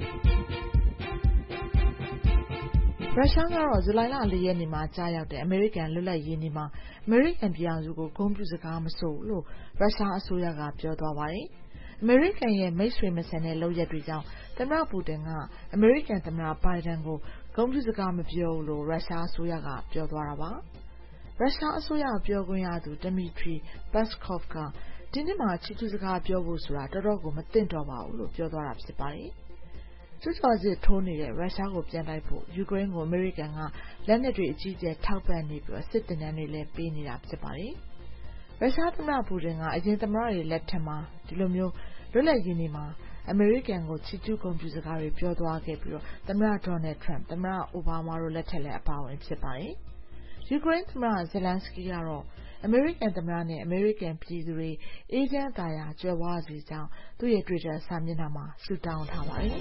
ရုရှားကတော့ဇူလိုင်လ4ရက်နေ့မှာကြာရောက်တဲ့အမေရိကန်လွတ်လပ်ရေးနေ့မှာအမေရိကန်ပြည်ထောင်စုကိုဂုဏ်ပြုစကားမဆိုဘူးလို့ရုရှားအစိုးရကပြောသွားပါတယ်။အမေရိကန်ရဲ့မိတ်ဆွေမဆန်တဲ့လုပ်ရက်တွေကြောင့်သမ္မတပူတင်ကအမေရိကန်သမ္မတဘိုင်ဒန်ကိုဂုဏ်ပြုစကားမပြောဘူးလို့ရုရှားအစိုးရကပြောသွားတာပါ။ရုရှားအစိုးရပြောခွင့်ရသူ Dmitry Peskov ကဒီနေ့မှာချီးကျူးစကားပြောဖို့ဆိုတာတော်တော်ကိုမသင့်တော်ပါဘူးလို့ပြောသွားတာဖြစ်ပါတယ်။ကျူးကျော်စစ်ထိုးနေတဲ့ရုရှားကိုပြန်တိုက်ဖို့ယူကရိန်းကိုအမေရိကန်ကလက်နက်တွေအကြီးအကျယ်ထောက်ပံ့နေပြီးစစ်တင်တန်းတွေလည်းပေးနေတာဖြစ်ပါတယ်။ရုရှားသမ္မတပူတင်ကအရင်သမ္မတတွေလက်ထက်မှာဒီလိုမျိုးလွတ်လပ်ရေးနေ့မှာအမေရိကန်ကိုချီးကျူးဂုဏ်ပြုစကားတွေပြောသွားခဲ့ပြီးသမ္မတဒေါ်နယ်ထရမ့်သမ္မတအိုဘားမားတို့လက်ထက်လည်းအပါအဝင်ဖြစ်ပါတယ်။ယူကရိန်းသမ္မတဇယ်လန်စကီကတော့အမေရိကန်သမ္မတနဲ့အမေရိကန်ပြည်သူတွေအေးချမ်းသာယာကြွယ်ဝစေကြောင်းသူ့ရဲ့ Twitter စာမျက်နှာမှာဆုတောင်းထားပါတယ်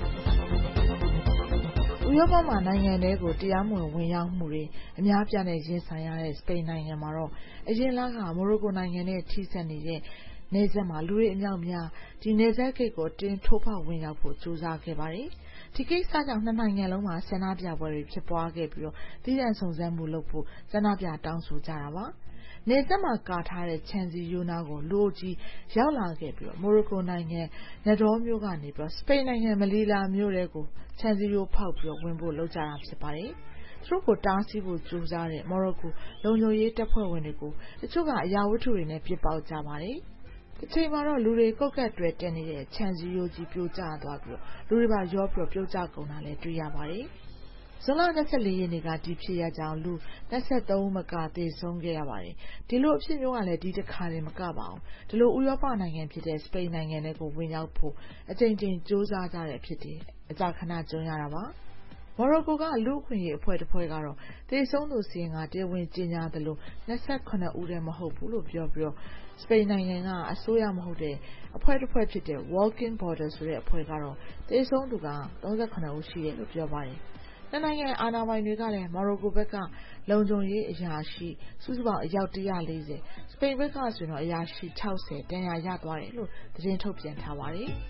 ။ဥရောပမှာနိုင်ငံတွေကိုတရားမဝင်ရောက်မှုတွေအများပြားနဲ့ရင်ဆိုင်ရတဲ့စပိန်နိုင်ငံမှာတော့အရင်လကမော်ရိုကိုနိုင်ငံနဲ့ထိစပ်နေတဲ့နယ်စပ်မှာလူတွေအများများဒီနယ်စပ်ဂိတ်ကိုတင်းထိုးဖောက်ဝင်ရောက်ဖို့ကြိုးစားခဲ့ပါတယ်။ဒီကိစ္စကြောင့်နှစ်နိုင်ငံလုံးမှာဆန္ဒပြပွဲတွေဖြစ်ပွားခဲ့ပြီးတည်တံ့စုံစမ်းမှုလုပ်ဖို့ဆန္ဒပြတောင်းဆိုကြတာပါ။နယ်စပ်မှာကာထားတဲ့ခြံစည်းရိုးနားကိုလူကြီးရောက်လာခဲ့ပြီးမော်ရိုကိုနိုင်ငံနဒေါမြို့ကနေစပိန်နိုင်ငံမလီလာမြို့တဲကိုခြံစည်းရိုးဖောက်ပြီးဝင်ဖို့လုပ်ကြတာဖြစ်ပါတယ်။သူတို့ကိုတားဆီးဖို့ကြိုးစားတဲ့မော်ရိုကိုလုံခြုံရေးတပ်ဖွဲ့ဝင်တွေကိုတချို့ကအရာဝတ္ထုတွေနဲ့ပစ်ပေါက်ကြပါတယ်။ဒီချိန်မှာတော့လူတွေကုတ်ကတ်တွေတက်နေတဲ့ခြံစည်းရိုးကြီးပြိုကျသွားပြီးလူတွေပါရောပြုတ်ကျကုန်တာလည်းတွေ့ရပါတယ်။ဇွန်လ24ရက်နေ့ကဒီဖြစ်ရကြောင်းလူ23ဦးမကသေဆုံးခဲ့ရပါတယ်။ဒီလိုအဖြစ်မျိုးကလည်းဒီတစ်ခါတည်းမကပါဘူး။ဒီလိုဥရောပနိုင်ငံဖြစ်တဲ့စပိန်နိုင်ငံတွေကိုဝင်ရောက်ဖို့အကြိမ်ကြိမ်စ조사ကြတဲ့အဖြစ်တွေအကြခဏကြုံရတာပါ။မော်ရိုကိုကလူ့အခွင့်အရေးအဖွဲ့တစ်ဖွဲ့ကတော့သေဆုံးသူစာရင်းကတရားဝင်ကြေညာသလို28ဦးတည်းမဟုတ်ဘူးလို့ပြောပြီးစပိန်နိုင်ငံကအစိုးရမဟုတ်တဲ့အဖွဲ့တစ်ဖွဲ့ဖြစ်တဲ့ Walking Borders ဆိုတဲ့အဖွဲ့ကတော့သေဆုံးသူက38ဦးရှိတယ်လို့ပြောပါတယ်။နှစ်နိုင်ငံအာဏာပိုင်တွေကလည်းမော်ရိုကိုဘက်ကလုံခြုံရေးအရာရှိစုစုပေါင်းအယောက်140စပိန်ဘက်ကဆိုရင်တော့အရာရှိ60တန်ရာရသွားတယ်လို့သတင်းထုတ်ပြန်ထားပါတယ်။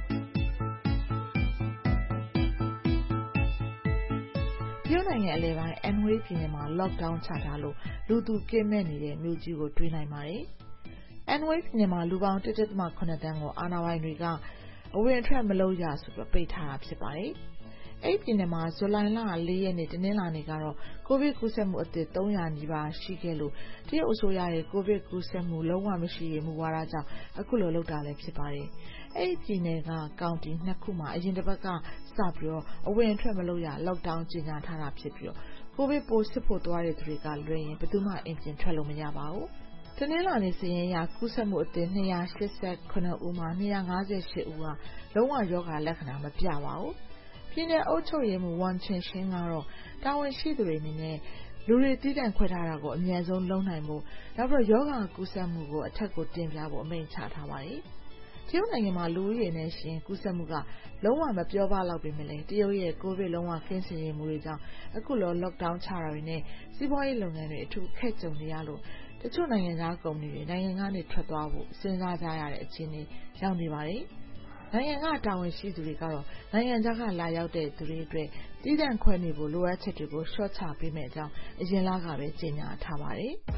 တရုတ်နိုင်ငံအလယ်ပိုင်းအန်ဟွေးပြည်နယ်မှာ lockdown ချထားလို့လူသူကင်းမဲ့နေတဲ့မြို့ကြီးကိုတွေ့နိုင်ပါတယ်။အန်ဟွေးပြည်နယ်မှာလူပေါင်း 1.7 သန်းကိုအာဏာပိုင်တွေကအဝင်အထွက်မလုပ်ရဆိုပြီးပိတ်ထားတာဖြစ်ပါတယ်။အဲ့ဒီပြည်နယ်မှာဇူလိုင်လ4ရက်နေ့တနင်္လာနေ့ကတော့ကိုဗစ်ကူးစက်မှုအသစ်300နီးပါးရှိခဲ့လို့တရုတ်အစိုးရရဲ့ကိုဗစ်ကူးစက်မှုလုံးဝမရှိရေးမူဝါဒကြောင့်အခုလိုလုပ်တာလည်းဖြစ်ပါတယ်။အဲ့ဒီပြည်နယ်ကကောင်တီ2ခုမှာအရင်တစ်ပတ်ကစပြီးအဝင်အထွက်မလုပ်ရ lockdown ကြေညာထားတာဖြစ်ပြီးကိုဗစ်ပိုးစစ်ဖို့သွားတဲ့သူတွေကလွှဲရင်ဘယ်သူမှအိမ်ပြင်ထွက်လို့မရပါဘူး။တနင်္လာနေ့စာရင်းအရကူးစက်မှုအသစ်289ဦးမှာ258ဦးဟာလုံးဝရောဂါလက္ခဏာမပြပါဘူး။ပြည်နယ်အုပ်ချုပ်ရေးမှူးဝန်ချင်ရှင်းကတော့တာဝန်ရှိသူတွေအနေနဲ့လူတွေတည်တံ့ခွဲထားတာကိုအမြန်ဆုံးလုပ်နိုင်ဖို့နောက်ပြီးရောဂါကူးစက်မှုကိုအထက်ကိုတင်ပြဖို့အမိန့်ချထားပါတယ်။တရုတ်နိုင်ငံမှာလူဦးရေနဲ့ရှင်ကူးစက်မှုကလုံးဝမပြောပလောက်ပေမဲ့လည်းတရုတ်ရဲ့ကိုဗစ်လုံးဝကင်းစင်ရေးမှုတွေကြောင့်အခုလော lockdown ချတာတွေနဲ့စီးပွားရေးလုပ်ငန်းတွေအထူးခက်ကြုံနေရလို့တချို့နိုင်ငံသားကုမ္ပဏီတွေနိုင်ငံကနေထွက်သွားဖို့စဉ်းစားကြရတဲ့အခြေအနေရောက်နေပါတယ်။နိုင်ငံကတာဝန်ရှိသူတွေကတော့နိုင်ငံခြားကလာရောက်တဲ့သူတွေအတွက်တည်တံ့ခွဲနေဖို့လိုအပ်ချက်တွေကိုလျှော့ချပေးမယ်အကြောင်းအရင်လကပဲကြေညာထားပါတယ်။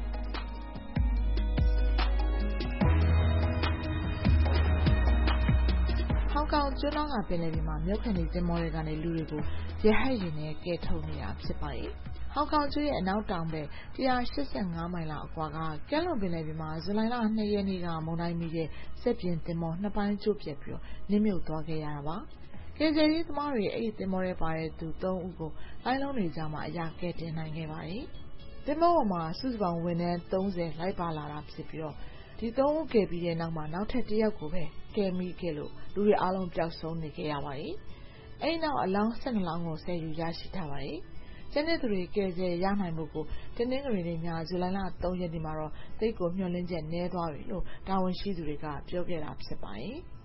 ဟောင်ကောင်ကျွန်းကပင်လယ်ပြင်မှာမြို့ခံတွေသင်္ဘောတွေကနေလူတွေကိုရဟတ်ယာဉ်နဲ့ကယ်ထုတ်နေတာဖြစ်ပါတယ်။ဟောင်ကောင်ကျွန်းရဲ့အနောက်တောင်ဘက်185မိုင်လောက်အကွာကကမ်းလွန်ပင်လယ်ပြင်မှာဇူလိုင်လ2ရက်နေ့ကမုန်တိုင်းမီတဲ့စက်ပြင်သင်္ဘော2ပိုင်းကျိုးပြက်ပြီးနစ်မြုပ်သွားခဲ့ရတာပါ။ကယ်ဆယ်ရေးသမားတွေအဲ့ဒီသင်္ဘောထဲပါတဲ့သူ3ဦးကိုလိုင်းလုံးတွေကြားမှာအရာကယ်တင်နိုင်ခဲ့ပါတယ်။သင်္ဘောပေါ်မှာစုစုပေါင်းဝန်ထမ်း30လိုက်ပါလာတာဖြစ်ပြီးဒီ3ဦးကယ်ပြီးတဲ့နောက်မှာနောက်ထပ်1ယောက်ကိုပဲကယ်မိခဲ့လို့လူတွေအားလုံးပျောက်ဆုံးနေခဲ့ရပါတယ်။အဲ့နောက်အလောင်း12လောင်းကိုဆယ်ယူရရှိထားပါတယ်။ကျန်တဲ့သူတွေကယ်ဆယ်ရနိုင်မှုကိုတနင်္ဂနွေနေ့ညဇူလိုင်လ3ရက်နေ့မှာတော့တိတ်ကိုမျှော်လင့်ချက်နည်းသွားပြီလို့တာဝန်ရှိသူတွေကပြောခဲ့တာဖြစ်ပါတယ်။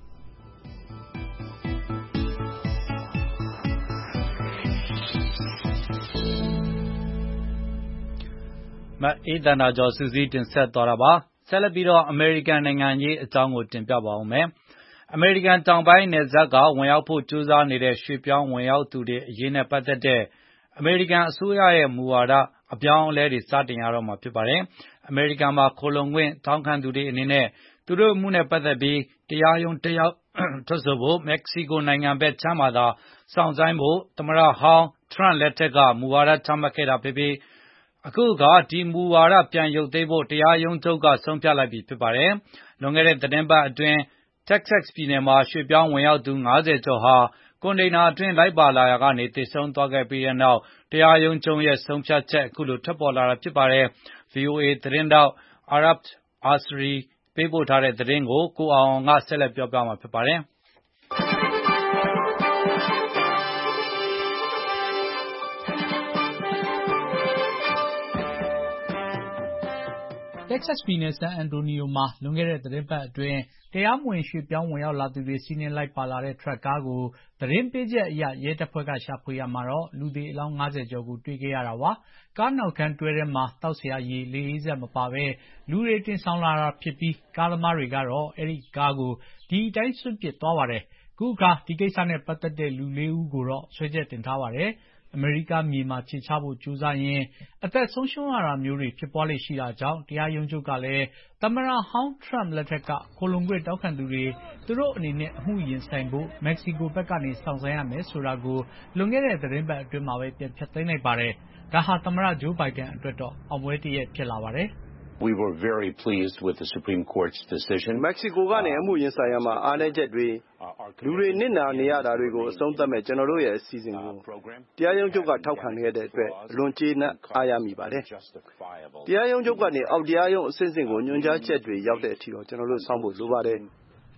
မအေးတနာကျော်စူးစီးတင်ဆက်သွားတာပါဆက်လက်ပြီးတော့အမေရိကန်နိုင်ငံရေးအကြောင်းကိုတင်ပြပါဦးမယ်အမေရိကန်တောင်ပိုင်းနယ်စပ်ကဝင်ရောက်ဖို့ကြိုးစားနေတဲ့ရွှေ့ပြောင်းဝင်ရောက်သူတွေအရေးနဲ့ပတ်သက်တဲ့အမေရိကန်အစိုးရရဲ့မူဝါဒအပြောင်းအလဲတွေစတင်ရတော့မှာဖြစ်ပါတယ်အမေရိကန်မှာခိုလုံခွင့်တောင်းခံသူတွေအနေနဲ့သူတို့အမှုနဲ့ပတ်သက်ပြီးတရားရုံးတက်ရောက်ထွက်ဆိုဖို့မက္ကဆီကိုနိုင်ငံဘက်ခြမ်းမှာသာစောင့်ဆိုင်းဖို့သမ္မတဟောင်းထရန့်လက်ထက်ကမူဝါဒချမှတ်ခဲ့တာဖြစ်ပြီးအခုကဒီမူဝါဒပြန်ရုပ်သိမ်းဖို့တရားရုံးချုပ်ကဆုံးဖြတ်လိုက်ပြီဖြစ်ပါတယ်။လွန်ခဲ့တဲ့သတင်းပတ်အတွင်းတက်ဆက်ပြည်နယ်မှာရွှေ့ပြောင်းဝင်ရောက်သူ90ကျော်ဟာကွန်တိန်နာအတွင်းလိုက်ပါလာရာကနေသေဆုံးသွားခဲ့ပြီးတဲ့နောက်တရားရုံးချုပ်ရဲ့ဆုံးဖြတ်ချက်အခုလိုထွက်ပေါ်လာတာဖြစ်ပါတယ်။ VOA သတင်းတောက် Arab Asri ပေးပို့ထားတဲ့သတင်းကိုကိုအောင်ကဆက်လက်ပြောပြမှာဖြစ်ပါတယ်။ Texas ပြည်နယ်ဆန်အန်တိုနီယိုမှာလွန်ခဲ့တဲ့သတင်းပတ်အတွင်းတရားမဝင်ရွှေ့ပြောင်းဝင်ရောက်လာသူတွေစီးနင်းလိုက်ပါလာတဲ့ထရပ်ကားကိုသတင်းပေးချက်အရရဲတပ်ဖွဲ့ကရှာဖွေရမှာတော့လူသေအလောင်း90ကျော်ကိုတွေ့ခဲ့ရတာပါ။ကားနောက်ခန်းတွဲထဲမှာတောက်ဆရာရေလေအေးစက်မပါဘဲလူတွေတင်ဆောင်လာတာဖြစ်ပြီးကားသမားတွေကတော့အဲဒီကားကိုဒီအတိုင်းစွန့်ပစ်သွားပါတယ်။အခုအခါဒီကိစ္စနဲ့ပတ်သက်တဲ့လူ4ဦးကိုတော့စွဲချက်တင်ထားပါတယ်။အမေရိကမြေမှာခြေချဖို့ကြိုးစားရင်အသက်ဆုံးရှုံးရတာမျိုးတွေဖြစ်ပွားလေ့ရှိတာကြောင့်တရားရုံးချုပ်ကလည်းသမ္မတဟောင်းထရန့်လက်ထက်ကခိုလုံခွင့်တောင်းခံသူတွေသူတို့အနေနဲ့အမှုရင်ဆိုင်ဖို့မက္ကဆီကိုဘက်ကနေစောင့်ဆိုင်းရမယ်ဆိုတာကိုလွန်ခဲ့တဲ့သတင်းပတ်အတွင်းမှာပဲပြန်ဖျက်သိမ်းလိုက်ပါတယ်။ဒါဟာသမ္မတဂျိုးဘိုင်ဒန်အတွက်တော့အောင်ပွဲတစ်ရပ်ဖြစ်လာပါတယ်။ We were very pleased with the Supreme Court's decision. မက္ကဆီကိုကနေအမှုရင်ဆိုင်ရမှာအားနည်းချက်တွေလူတွေနစ်နာနေရတာတွေကိုအဆုံးသတ်မဲ့ကျွန်တော်တို့ရဲ့အစီအစဉ်ကိုတရားရုံးချုပ်ကထောက်ခံခဲ့တဲ့အတွက်အလွန်ကျေနပ်အားရမိပါတယ်။တရားရုံးချုပ်ကနေအောက်တရားရုံးအဆင့်ဆင့်ကိုညွှန်ကြားချက်တွေရောက်တဲ့အထိတော့ကျွန်တော်တို့စောင့်ဖို့လိုပါတယ်။ဒ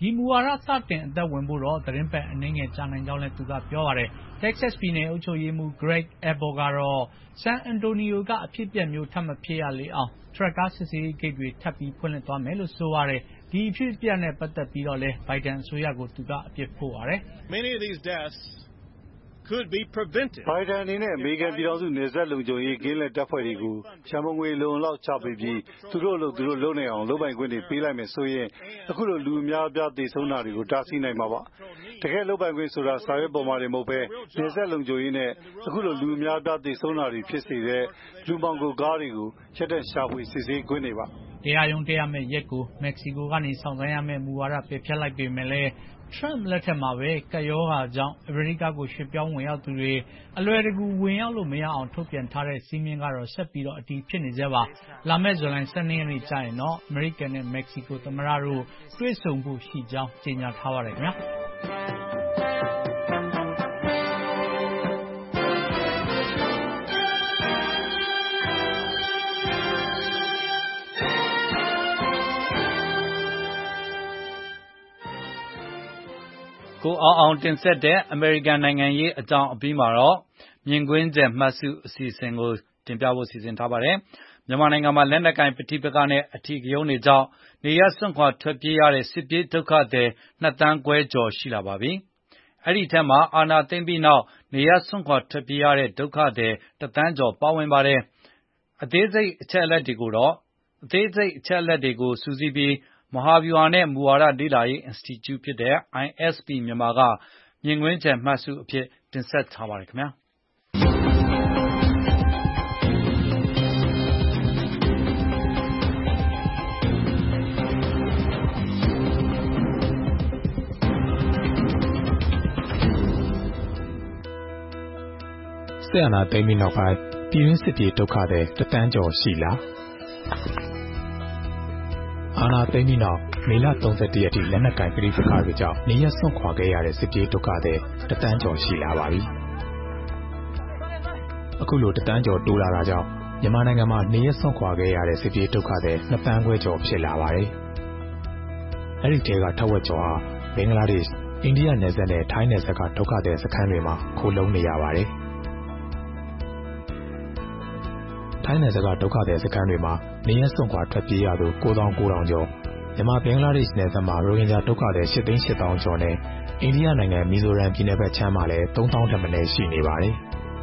ဒီမူဝါဒစတင်အသက်ဝင်ဖို့တော့သတင်းပတ်အနည်းငယ်ကြာနိုင်ကြောင်းလည်းသူကပြောပါတယ်။ Texas ပြည်နယ်အုပ်ချုပ်ရေးမှူး Greg Abbott ကတော့ San Antonio ကအဖြစ်အပျက်မျိုးထပ်မဖြစ်ရလေအောင်ထရပ်ကားစစ်ဆေးရေးဂိတ်တွေထပ်ပြီးဖွင့်လှစ်သွားမယ်လို့ဆိုပါတယ်။ဒီအဖြစ်အပျက်နဲ့ပတ်သက်ပြီးတော့လည်း Biden အစိုးရကိုသူကအပြစ်ဖို့ပါတယ်။ Many of these deaths could be prevented. Biden အနေနဲ့အမေရိကန်ပြည်ထောင်စုနယ်စပ်လုံခြုံရေးကင်းလက်တပ်ဖွဲ့တွေကိုရန်ပုံငွေလုံလောက်ချပေးပြီးသူတို့လုပ်နေအောင်လုပ်ပိုင်ခွင့်တွေပေးလိုက်မယ်ဆိုရင်အခုလိုလူအများအပြားသေဆုံးတာတွေကိုတားဆီးနိုင်မှာပါ။တကယ်လုပ်ပိုင်ခွင့်ဆိုတာစာရွက်ပေါ်မှာတွေမဟုတ်ပဲနယ်စပ်လုံခြုံရေးနဲ့အခုလိုလူအများအပြားသေဆုံးတာတွေဖြစ်စေတဲ့လူမှောင်ခိုကားတွေကိုချက်တဲ့ရှာဖွေစစ်ဆေးခွင့်တွေပါ။တရားရုံးတက်ရမယ့်ရက်ကိုမက္ကဆီကိုကနေဆောင်ဆိုင်ရမယ့်မူဝါဒပယ်ဖျက်လိုက်ပေမဲ့လည်းTrump လက်ထက်မှာပဲကပ်ရောဂါကြောင့်အမေရိကကိုရွှေ့ပြောင်းဝင်ရောက်သူတွေအလွယ်တကူဝင်ရောက်လို့မရအောင်ထုတ်ပြန်ထားတဲ့စည်းမျဉ်းကတော့ဆက်ပြီးတော့အတည်ဖြစ်နေသေးပါ။လာမယ့်ဇူလိုင်12ရက်နေ့ကျရင်တော့အမေရိကန်နဲ့မက္ကဆီကိုသမ္မတတို့တွေ့ဆုံဖို့ရှိကြောင်းကြေညာထားပါတယ်ခင်ဗျာ။ကိုအောင်တင်ဆက်တဲ့အမေရိကန်နိုင်ငံရေးအကြောင်းအပြီးမှာတော့မြင်ကွင်းကျယ်မှတ်စုအစီအစဉ်ကိုတင်ပြဖို့စီစဉ်ထားပါတယ်။မြန်မာနိုင်ငံမှာလက်နက်ကိုင်ပဋိပက္ခနဲ့အထီးကရုဏ်းတွေကြောင့်နေရပ်စွန့်ခွာထွက်ပြေးရတဲ့စစ်ပြေးဒုက္ခသည်2 သန်းခွဲကျော်ရှိလာပါပြီ။အဲ့ဒီထက်မှာအာဏာသိမ်းပြီးနောက်နေရပ်စွန့်ခွာထွက်ပြေးရတဲ့ဒုက္ခသည်1 သန်းကျော်ပါဝင်ပါတယ်။အသေးစိတ်အချက်အလက်တွေကိုစုစည်းပြီးမဟာဗျူဟာနဲ့မူဝါဒလေ့လာရေး Institute ဖြစ်တဲ့ ISP မြန်မာကမြင်ကွင်းကျယ်မှတ်စုအဖြစ်တင်ဆက်ထားပါတယ်ခင်ဗျာ။စစ်အာဏာသိမ်းပြီးနောက်ပိုင်းပြည်တွင်းစစ်ပြေးဒုက္ခသည်1 သန်းကျော်ရှိလားအာဏာသိမ်းပြီးနောက်မေလ31ရက်ထိလက်နက်ကင်ပဋိပက္ခတွေကြောင့်နေရပ်စွန့်ခွာခဲ့ရတဲ့စစ်ပြေးဒုက္ခသည်1 သန်းကျော်ရှိလာပါပြီ။အခုလို1 သန်းကျော်တိုးလာတာကြောင့်မြန်မာနိုင်ငံမှာနေရပ်စွန့်ခွာခဲ့ရတဲ့စစ်ပြေးဒုက္ခသည်2 သန်းခွဲကျော်ဖြစ်လာပါတယ်။အဲဒီထဲကထက်ဝက်ကျော်ဟာဘင်္ဂလားဒေ့ရှ်၊အိန္ဒိယနယ်စပ်နဲ့ထိုင်းနယ်စပ်ကဒုက္ခသည်စခန်းတွေမှာခိုလှုံနေရပါတယ်။ထိုင်းနယ်စပ်ကဒုက္ခသည်စခန်းတွေမှာနေရပ်စွန့်ခွာထွက်ပြေးရသူ9,900 ကျော်မြန်မာဘင်္ဂလားဒေ့ရှ်နယ်စပ်မှာရိုဟင်ဂျာဒုက္ခသည်8,800,000 ကျော်နဲ့အိန္ဒိယနိုင်ငံမီဇိုရမ်ပြည်နယ်ဘက်ခြမ်းမှာလည်း3,000 ထက်မနည်းရှိနေပါတယ်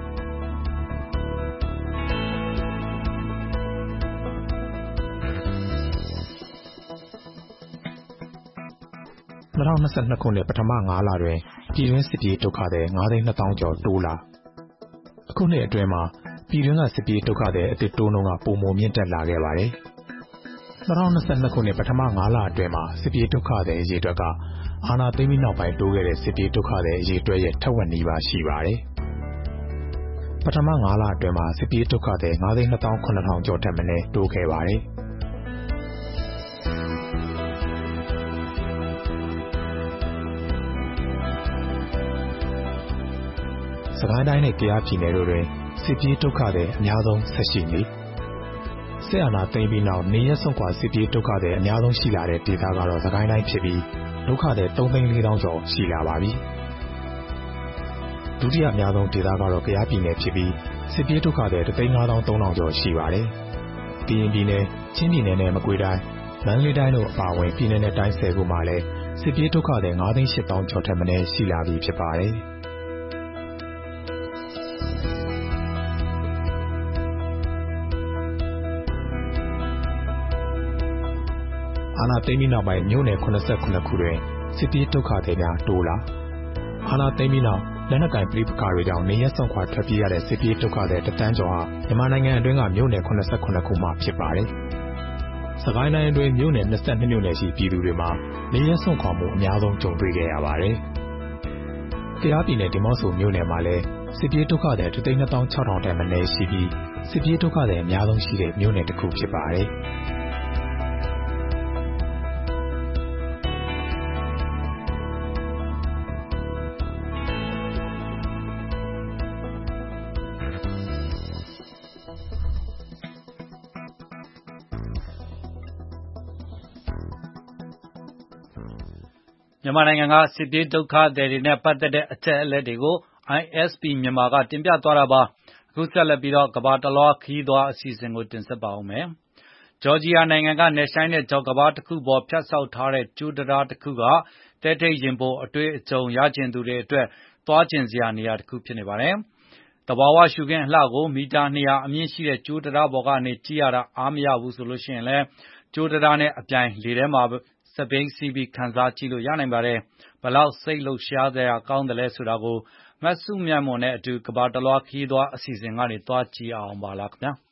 ။2022ခုနှစ်ပထမ9လတွင်ပြည်တွင်းစစ်ပြေးဒုက္ခသည်9,200,000 ကျော်တိုးလာအခုနှစ်အတွင်းမှာပြည်တွင်းကစစ်ပြေးဒုက္ခသည်အသစ်တိုးနှုန်းကပိုမိုမြင့်တက်လာခဲ့ပါတယ်။2022ခုနှစ်ပထမ9လအတွင်းမှာစစ်ပြေးဒုက္ခသည်အရေအတွက်ကအာဏာသိမ်းပြီးနောက်ပိုင်းတိုးခဲ့တဲ့စစ်ပြေးဒုက္ခသည်အရေအတွက်ရဲ့ထက်ဝက်နီးပါးရှိပါတယ်။ပထမ9လအတွင်းမှာစစ်ပြေးဒုက္ခသည်52,700 ကျော်ထက်မနည်းတိုးခဲ့ပါတယ်။စကိုင်းတိုင်းနဲ့ကယားပြည်နယ်တို့တွင်စစ်ပြေးဒုက္ခသည်အများဆုံးဆက်ရှိနေစစ်အာဏာသိမ်းပြီးနောက်နေရပ်စွန့်ခွာစစ်ပြေးဒုက္ခသည်အများဆုံးရှိလာတဲ့ဒေသကတော့စကိုင်းတိုင်းဖြစ်ပြီးဒုက္ခသည်3,400,000 ကျော်ရှိလာပါပြီဒုတိယအများဆုံးဒေသကတော့ကယားပြည်နယ်ဖြစ်ပြီးစစ်ပြေးဒုက္ခသည်1,53,000 ကျော်ရှိပါတယ်ကရင်ပြည်နယ်ချင်းပြည်နယ်နဲ့မကွေးတိုင်းမန္တလေးတိုင်းတို့အပါအဝင်ပြည်နယ်နဲ့တိုင်း10ခုမှာလည်းစစ်ပြေးဒုက္ခသည်9,800,000 ကျော်ထက်မနည်းရှိလာပြီဖြစ်ပါတယ်အာဏာသိမ်းပြီးနောက်ပိုင်းမြို့နယ်89ခုတွင်စစ်ပြေးဒုက္ခသည်များတိုးလာအာဏာသိမ်းပြီးနောက်လက်နက်ကင်ပဋိပက္ခတွေကြောင့်နေရပ်စွန့်ခွာထွက်ပြေးရတဲ့စစ်ပြေးဒုက္ခသည်1 သန်းကျော်ဟာမြန်မာနိုင်ငံအတွင်းကမြို့နယ်89ခုမှဖြစ်ပါတယ်။စကိုင်းတိုင်းအတွင်းမြို့နယ်22မြို့နယ်ရှိပြည်သူတွေမှာနေရပ်စွန့်ခွာမှုအများဆုံးကြုံတွေ့ခဲ့ရပါတယ်။ကယားပြည်နယ်ဒီမော့ဆိုမြို့နယ်မှာလည်းစစ်ပြေးဒုက္ခသည်1,26,000 ထက်မနည်းရှိပြီးစစ်ပြေးဒုက္ခသည်အများဆုံးရှိတဲ့မြို့နယ်တစ်ခုဖြစ်ပါတယ်။မြန်မာနိုင်ငံကစစ်ပြေးဒုက္ခသည်တွေနဲ့ပတ်သက်တဲ့အချက်အလက်တွေကို ISP မြန်မာကတင်ပြသွားတာပါ။အခုဆက်လက်ပြီးကမ္ဘာတလွှားခရီးသွားအစီအစဉ်ကိုတင်ဆက်ပါဦးမယ်။ဂျော်ဂျီယာနိုင်ငံကနယ်ရှိုင်းတဲ့ကျောက်ကမ်းပါးတစ်ခုပေါ်ဖြတ်ဆောက်ထားတဲ့ကြိုးတရားတစ်ခုကတဲထိတ်ရင်ပေါ်အတွေ့အကြုံရကျင်သူတွေအတွက်သွားကျင်စရာနေရာတစ်ခုဖြစ်နေပါတယ်။တဘာဝရှုခင်းအလှကိုမီတာ200အမြင့်ရှိတဲ့ကြိုးတရားပေါ်ကနေကြည့်ရတာအားမရဘူးဆိုလို့ရှိရင်လည်းကြိုးတရားနဲ့အပြိုင်လေထဲမှာစပိန်စီးပြီးခန်းစားကြည့်လို့ရနိုင်ပါတယ်။ဘလောက်စိတ်လှုပ်ရှားစရာကောင်းတယ်လဲဆိုတာကိုမတ်စုမြတ်မွန်နဲ့အတူကမ္ဘာတလွှားခရီးသွားအစီအစဉ်ကနေသွားကြည့်အောင်ပါလားခင်ဗျာ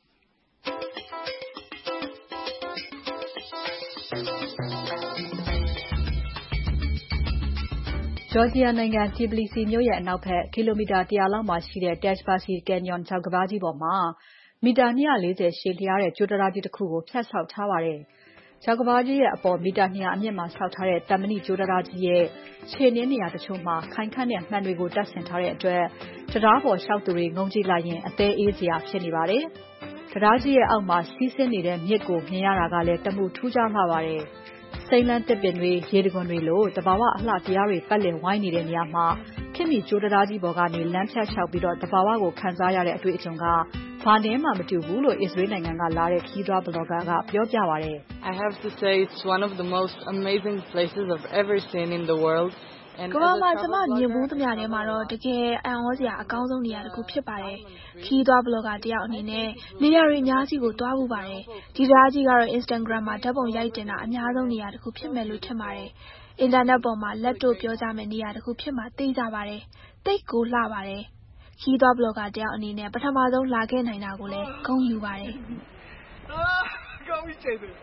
ဂျော်ဂျီယာနိုင်ငံတီဘလီစီမြို့ရဲ့အနောက်ဘက်ကီလိုမီတာ100လောက်မှာရှိတဲ့ Tashbasi Canyon ချောက်ကမ်းပါးကြီးပေါ်မှာမီတာ240ရှည်လျားတဲ့ကြိုးတရားကြီးတစ်ခုကိုဖြတ်ဆောက်ထားပါတယ်။ချောက်ကမ်းပါးကြီးရဲ့အပေါ်မီတာ200အမြင့်မှာဆောက်ထားတဲ့တမဏိကြိုးတရားကြီးရဲ့ခြေနင်းနေရာတချို့မှာခိုင်ခန့်တဲ့မှန်တွေကိုတပ်ဆင်ထားတဲ့အတွက်တရားပေါ်လျှောက်သူတွေငုံကြည့်လိုက်ရင်အသေးအေးစရာဖြစ်နေပါတယ်။တရားကြီးရဲ့အောက်မှာစီးဆင်းနေတဲ့မြစ်ကိုမြင်ရတာကလည်းတမှုထူးခြားလှပါတယ်။စိမ့်လန်းတစ်ပင်တွေရေတံခွန်တွေလိုတဘာဝအလှတရားတွေပတ်လည်ဝိုင်းနေတဲ့နေရာမှာခင်မီကြိုးတရားကြီးပေါ်ကနေလမ်းဖြတ်လျှောက်ပြီးတော့တဘာဝကိုခံစားရတဲ့အတွေ့အကြုံကဘာနဲ့မှမတူဘူးလို့အစ္စရေးနိုင်ငံကလာတဲ့ခီးသွွားဘလော့ဂါကပြောပြပါတယ် I have to say it's one of the most amazing places I've ever seen in the world ကမ္ဘာမှာကျမမြင်ဘူးသမျှထဲမှာတော့တကယ်အံ့ဩစရာအကောင်းဆုံးနေရာတစ်ခုဖြစ်ပါတယ်။ခီးသွွားဘလော့ဂါတယောက်အနေနဲ့နေရာတွေအများကြီးကိုတွားဖို့ပါတယ်။ဒီတရားကြီးကတော့ Instagram မှာဓာတ်ပုံရိုက်တင်တာအများဆုံးနေရာတစ်ခုဖြစ်မယ်လို့ထင်ပါတယ်။အင်တာနက်ပေါ်မှာလက်တို့ပြောကြမယ့်နေရာတစ်ခုဖြစ်မှသိကြပါတယ်။သိကိုလှပါတယ်။ခီးသွွားဘလော့ဂါတယောက်အနေနဲ့ပထမဆုံးလာခဲ့နိုင်တာကိုလည်းဂုဏ်ယူပါတယ်။ကောင်းပြီကျေးဇူး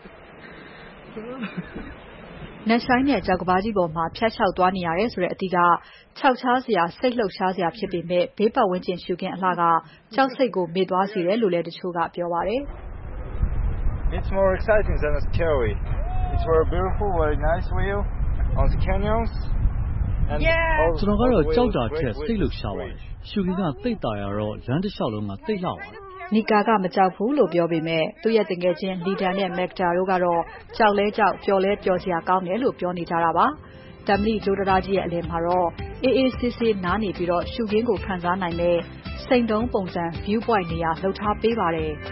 နက်ဆိုင်တဲ့ကြောက်ကမ်းပါးကြီးပေါ်မှာဖြတ်လျှောက်သွားနေရတယ်ဆိုတဲ့အသီးကခြောက်ခြားစရာစိတ်လှုပ်ရှားစရာဖြစ်ပေမဲ့ဘေးပတ်ဝန်းကျင်ရှုခင်းအလှကကြောက်စိတ်ကိုမေ့သွားစေတယ်လို့လည်းတချို့ကပြောပါတယ် It's more exciting than scary. It's very beautiful, very nice view on the canyons. ကျွန်တော်ကတော့ကြောက်တာထက်စိတ်လှုပ်ရှားပါတယ်။ရှုခင်းကသိပ်တာရတော့လမ်းတစ်လျှောက်လုံးကသိပ်လှပါတယ်နီကာကမကြောက်ဘူးလို့ပြောပေမဲ့သူ့ရဲ့တငယ်ချင်းလီဒန်နဲ့မက်တာတို့ကတော့ကြောက်လဲကြောက်ပျော်လဲပျော်စရာကောင်းတယ်လို့ပြောနေကြတာပါ။တမလီဂျိုးတရားကြီးရဲ့အလယ်မှာတော့အေးအေးဆေးဆေးနားနေပြီးတော့ရှုခင်းကိုခံစားနိုင်တဲ့စိန်တုံးပုံစံ view point နေရာလှုပ်ထားပေးပါတယ်။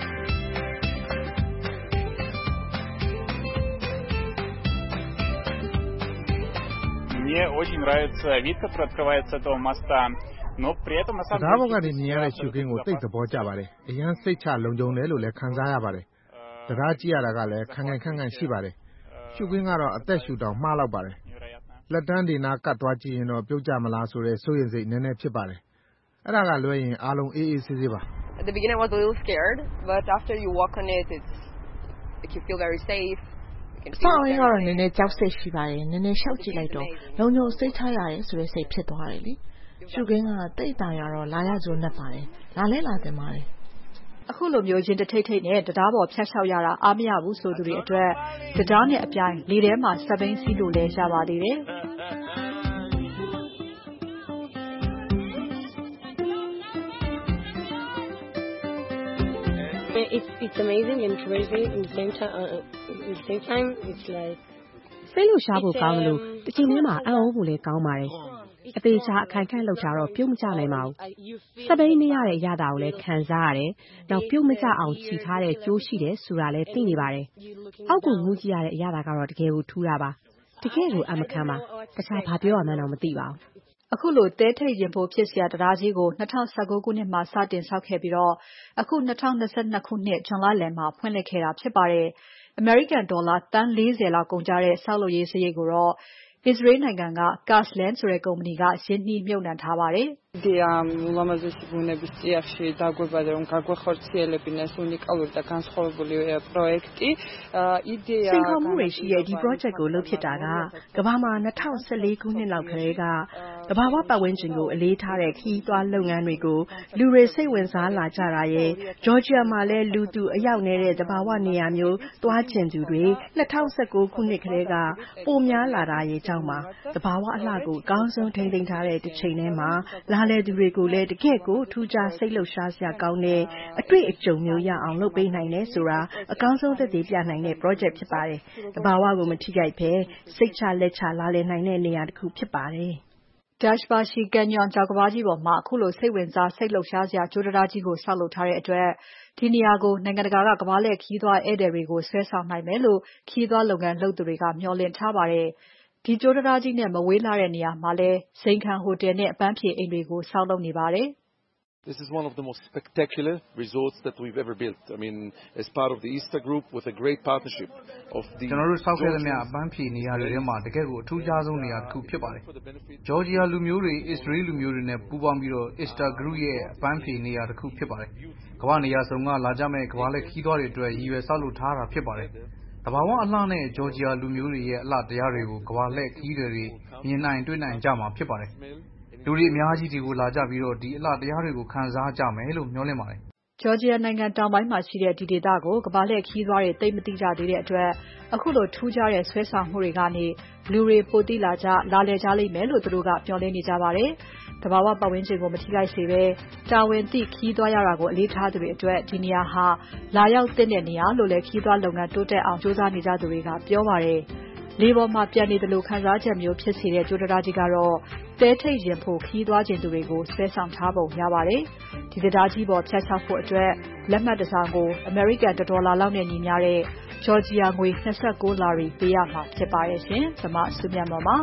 Мне очень нравится вид, который открывается с этого моста. Но при этом на самом деле ဒါဘောကနေမြင်ရတဲ့ရှုခင်းကိုသိသဘောကျပါတယ်။အရန်စိတ်ချလုံခြုံတယ်လို့လည်းခံစားရပါတယ်။တရားကြည့်ရတာကလည်းခံခံရှိပါတယ်။ရှုခင်းကတော့အသက်ရှူတောင်မှားလောက်ပါတယ်။လက်တန်းတွေနာကတ်သွားကြည့်ရင်တော့ပြုတ်ကြမလားဆိုတဲ့စိုးရိမ်စိတ်နည်းနည်းဖြစ်ပါတယ်။အဲ့ဒါကလွဲရင်အားလုံးအေးအေးဆေးဆေးပါ At the beginning I was a little scared, but after you walk on it, you feel very safe. ဆောင်းရင်းကတော့နည်းနည်းကြောက်စိတ်ရှိပါတယ်နည်းနည်းရှောက်ကြည့်လိုက်တော့လုံခြုံစိတ်ချရတယ်ဆိုတဲ့စိတ်ဖြစ်သွားတယ်လေရှုခင်းကတိတ်တာရတော့လာရကြုံနဲ့ပါတယ်လာလဲလာတင်ပါတယ်အခုလိုမျိုးရင်တထိတ်ထိတ်နဲ့တရားပေါ်ဖြတ်လျှောက်ရတာအားမရဘူးဆိုသူတွေအတွက်တရားနဲ့အပြိုင်လေထဲမှာစပိန်စီးလို့လဲရပါသေးတယ် It's amazing and crazy at the same time. It's like စိတ်လှုပ်ရှားဖို့ကောင်းလို့တစ်ချိန်တည်းမှာအံ့ဩဖို့လည်းကောင်းပါတယ်အသေးချာအခိုင်ခန့်လှုပ်ရှားတော့ပြုတ်မကျနိုင်ပါဘူးစပိန်နေရတဲ့အရာတာကိုလည်းခံစားရတယ်နောက်ပြုတ်မကျအောင်ခြိထားတဲ့ကြိုးရှိတယ်ဆိုတာလည်းသိနေပါတယ်အောက်ကိုငူးကြည့်ရတဲ့အရာတာကတော့တကယ်ကိုထူးတာပါတကယ်ကိုအမခံပါတခြားဘာပြောရမှန်းတော့မသိပါဘူးအခုလိုတဲထိတ်ရင်ဖို့ဖြစ်စရာတရားကြီးကို2019ခုနှစ်မှာစတင်ဆောက်ခဲ့ပြီးတော့အခု2022ခုနှစ်ဇွန်လလယ်မှာဖွင့်လှစ်ခဲ့တာဖြစ်ပါတယ်။ American dollar တန်း40လောက်ကုန်ကြတဲ့ဆောက်လုပ်ရေးစရိတ်ကိုတော့ Israel နိုင်ငံက Casland ဆိုတဲ့ကုမ္ပဏီကရင်းနှီးမြှုပ်နှံထားပါတယ်။ Idea ულამაზესი ბუნების წიაღში დაგვებადა რომ გაგვეხორციელებინეს უნიკალური და განსხვავებული პროექტი. Idea စင်ခေါ်မှုတွေရှိတဲ့ဒီ project ကိုလုပ်ဖြစ်တာကကမ္ဘာမှာ2014ခုနှစ်လောက်ကလေးကတဘာဝပတ်ဝန်းကျင်ကိုအလေးထားတဲ့ခီးသွွားလုပ်ငန်းတွေကိုလူတွေစိတ်ဝင်စားလာကြတာရဲ့ Georgia မှာလည်းလူသူအရောက်နေတဲ့တဘာဝနေရာမျိုးသွားကျင်သူတွေ2019ခုနှစ်ကလေးကပိုများလာတာရဲ့ကြောင့်ပါတဘာဝအလှကိုအကောင်းဆုံးထိန်းသိမ်းထားတဲ့တစ်ချိန်ထဲမှာလာလာလည်သူတွေကိုလည်းတကယ့်ကိုထူးခြားစိတ်လှုပ်ရှားစရာကောင်းတဲ့အတွေ့အကြုံမျိုးရအောင်လုပ်ပေးနိုင်တယ်ဆိုတာအကောင်းဆုံးသက်သေပြနိုင်တဲ့ project ဖြစ်ပါတယ်။သဘာဝကိုမထိခိုက်ဘဲစိတ်ချလက်ချလာလည်နိုင်တဲ့နေရာတစ်ခုဖြစ်ပါတယ်။ Dashbashi Canyon ကြောက်ကမ်းပါးကြီးပေါ်မှာအခုလိုစိတ်ဝင်စားစိတ်လှုပ်ရှားစရာကြိုးတံတားကြီးကိုဆောက်လုပ်ထားတဲ့အတွက်ဒီနေရာကိုနိုင်ငံတကာကကမ္ဘာလှည့်ခရီးသွားဧည့်သည်တွေကိုဆွဲဆောင်နိုင်မယ်လို့ခရီးသွားလုပ်ငန်းလုပ်သူတွေကမျှော်လင့်ထားပါတယ်။ဒီကြိုးတံတားကြီးနဲ့မဝေးလှတဲ့နေရာမှာလည်းဇိမ်ခံဟိုတယ်နဲ့အပန်းဖြေအိမ်တွေကိုဆောက်လုပ်နေပါတယ်။ This is one of the most spectacular resorts that we've ever built. I mean, as part of the Easter Group with a great partnership of the ကျွန်တော်တို့ဆောက်ခဲ့သမျှအပန်းဖြေနေရာတွေထဲမှာတကယ့်ကိုအထူးခြားဆုံးနေရာတစ်ခုဖြစ်ပါတယ်။ Georgia လူမျိုးတွေ Israel လူမျိုးတွေနဲ့ပူးပေါင်းပြီး Easter Group ရဲ့အပန်းဖြေနေရာတစ်ခုဖြစ်ပါတယ်။ကမ္ဘာနေရာစုံကလာကြမဲ့ကမ္ဘာလှည့်ခရီးသွားတွေအတွက်ရည်ရွယ်ဆောက်လုပ်ထားတာဖြစ်ပါတယ်။သဘာဝအလှနဲ့ Georgia လူမျိုးတွေရဲ့အလှတရားတွေကိုကမ္ဘာလှည့်ခရီးသည်တွေမြင်နိုင်တွေ့နိုင်ကြမှာဖြစ်ပါတယ်။လူတွေအများကြီးဒီကိုလာကြပြီးဒီအလှတရားတွေကိုခံစားကြမယ်လို့မျှော်လင့်ပါတယ်။ Georgia နိုင်ငံတောင်ပိုင်းမှာရှိတဲ့ဒီဒေသကိုကမ္ဘာလှည့်ခရီးသွားတွေသိမသိကြသေးတဲ့အတွက်အခုလိုထူးခြားတဲ့ဆွဲဆောင်မှုတွေကနေလူတွေပိုသိလာကြလာလည်ကြလိမ့်မယ်လို့သူတို့ကမျှော်လင့်နေကြပါတယ်။သဘာဝပတ်ဝန်းကျင်ကိုမထိခိုက်စေဘဲတာဝန်သိခရီးသွားရတာကိုအလေးထားသူတွေအတွက်ဒီနေရာဟာလာရောက်သင့်တဲ့နေရာလို့လည်းခရီးသွားလုပ်ငန်းတိုးတက်အောင်စူးစမ်းနေကြသူတွေကပြောပါတယ်။လေပေါ်မှာပြန်နေသလိုခံစားချက်မျိုးဖြစ်စေတဲ့ကြိုးတံတားကြီးကတော့သဲထိတ်ရင်ဖို့ခရီးသွားခြင်းသူတွေကိုဆွဲဆောင်ထားပုံရပါတယ်။ဒီတရားကြီးပေါ်ဖြတ်ချဖို့အတွက်လက်မှတ်တစ်စောင်ကို American $1 လောက်နဲ့ညီမျှတဲ့ Georgia ငွေ29 lari ပေးရမှာဖြစ်ပါတယ်ရှင်။ကျွန်မစုမြတ်မော်ပါ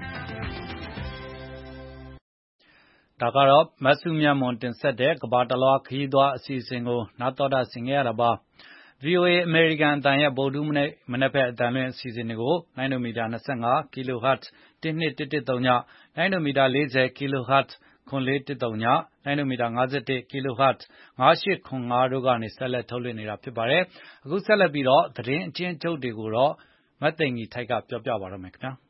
ဒါကတော့မဆုမြတ်မွန်တင်ဆက်တဲ့ကဘာတလွားခရီးသွားအစီအစဉ်ကိုနားတော်တာဆင်ခဲ့ရတာပါ VOA American အတန်ရဲ့ဗုဒ္ဓမနက်ဖက်အတန်လွင့်အစီအစဉ်တွေကို9 မီတာ25 kHz 1113ည9 မီတာ40 kHz 9410ည9 မီတာ51 kHz 9805တို့ကနေဆက်လက်ထုတ်လွှင့်နေတာဖြစ်ပါတယ်အခုဆက်လက်ပြီးတော့သတင်းအကျဉ်းချုပ်တွေကိုတော့မတ်သိင်္ဂီထိုက်ကပြောပြပါတော့မယ်ခင်ဗျာ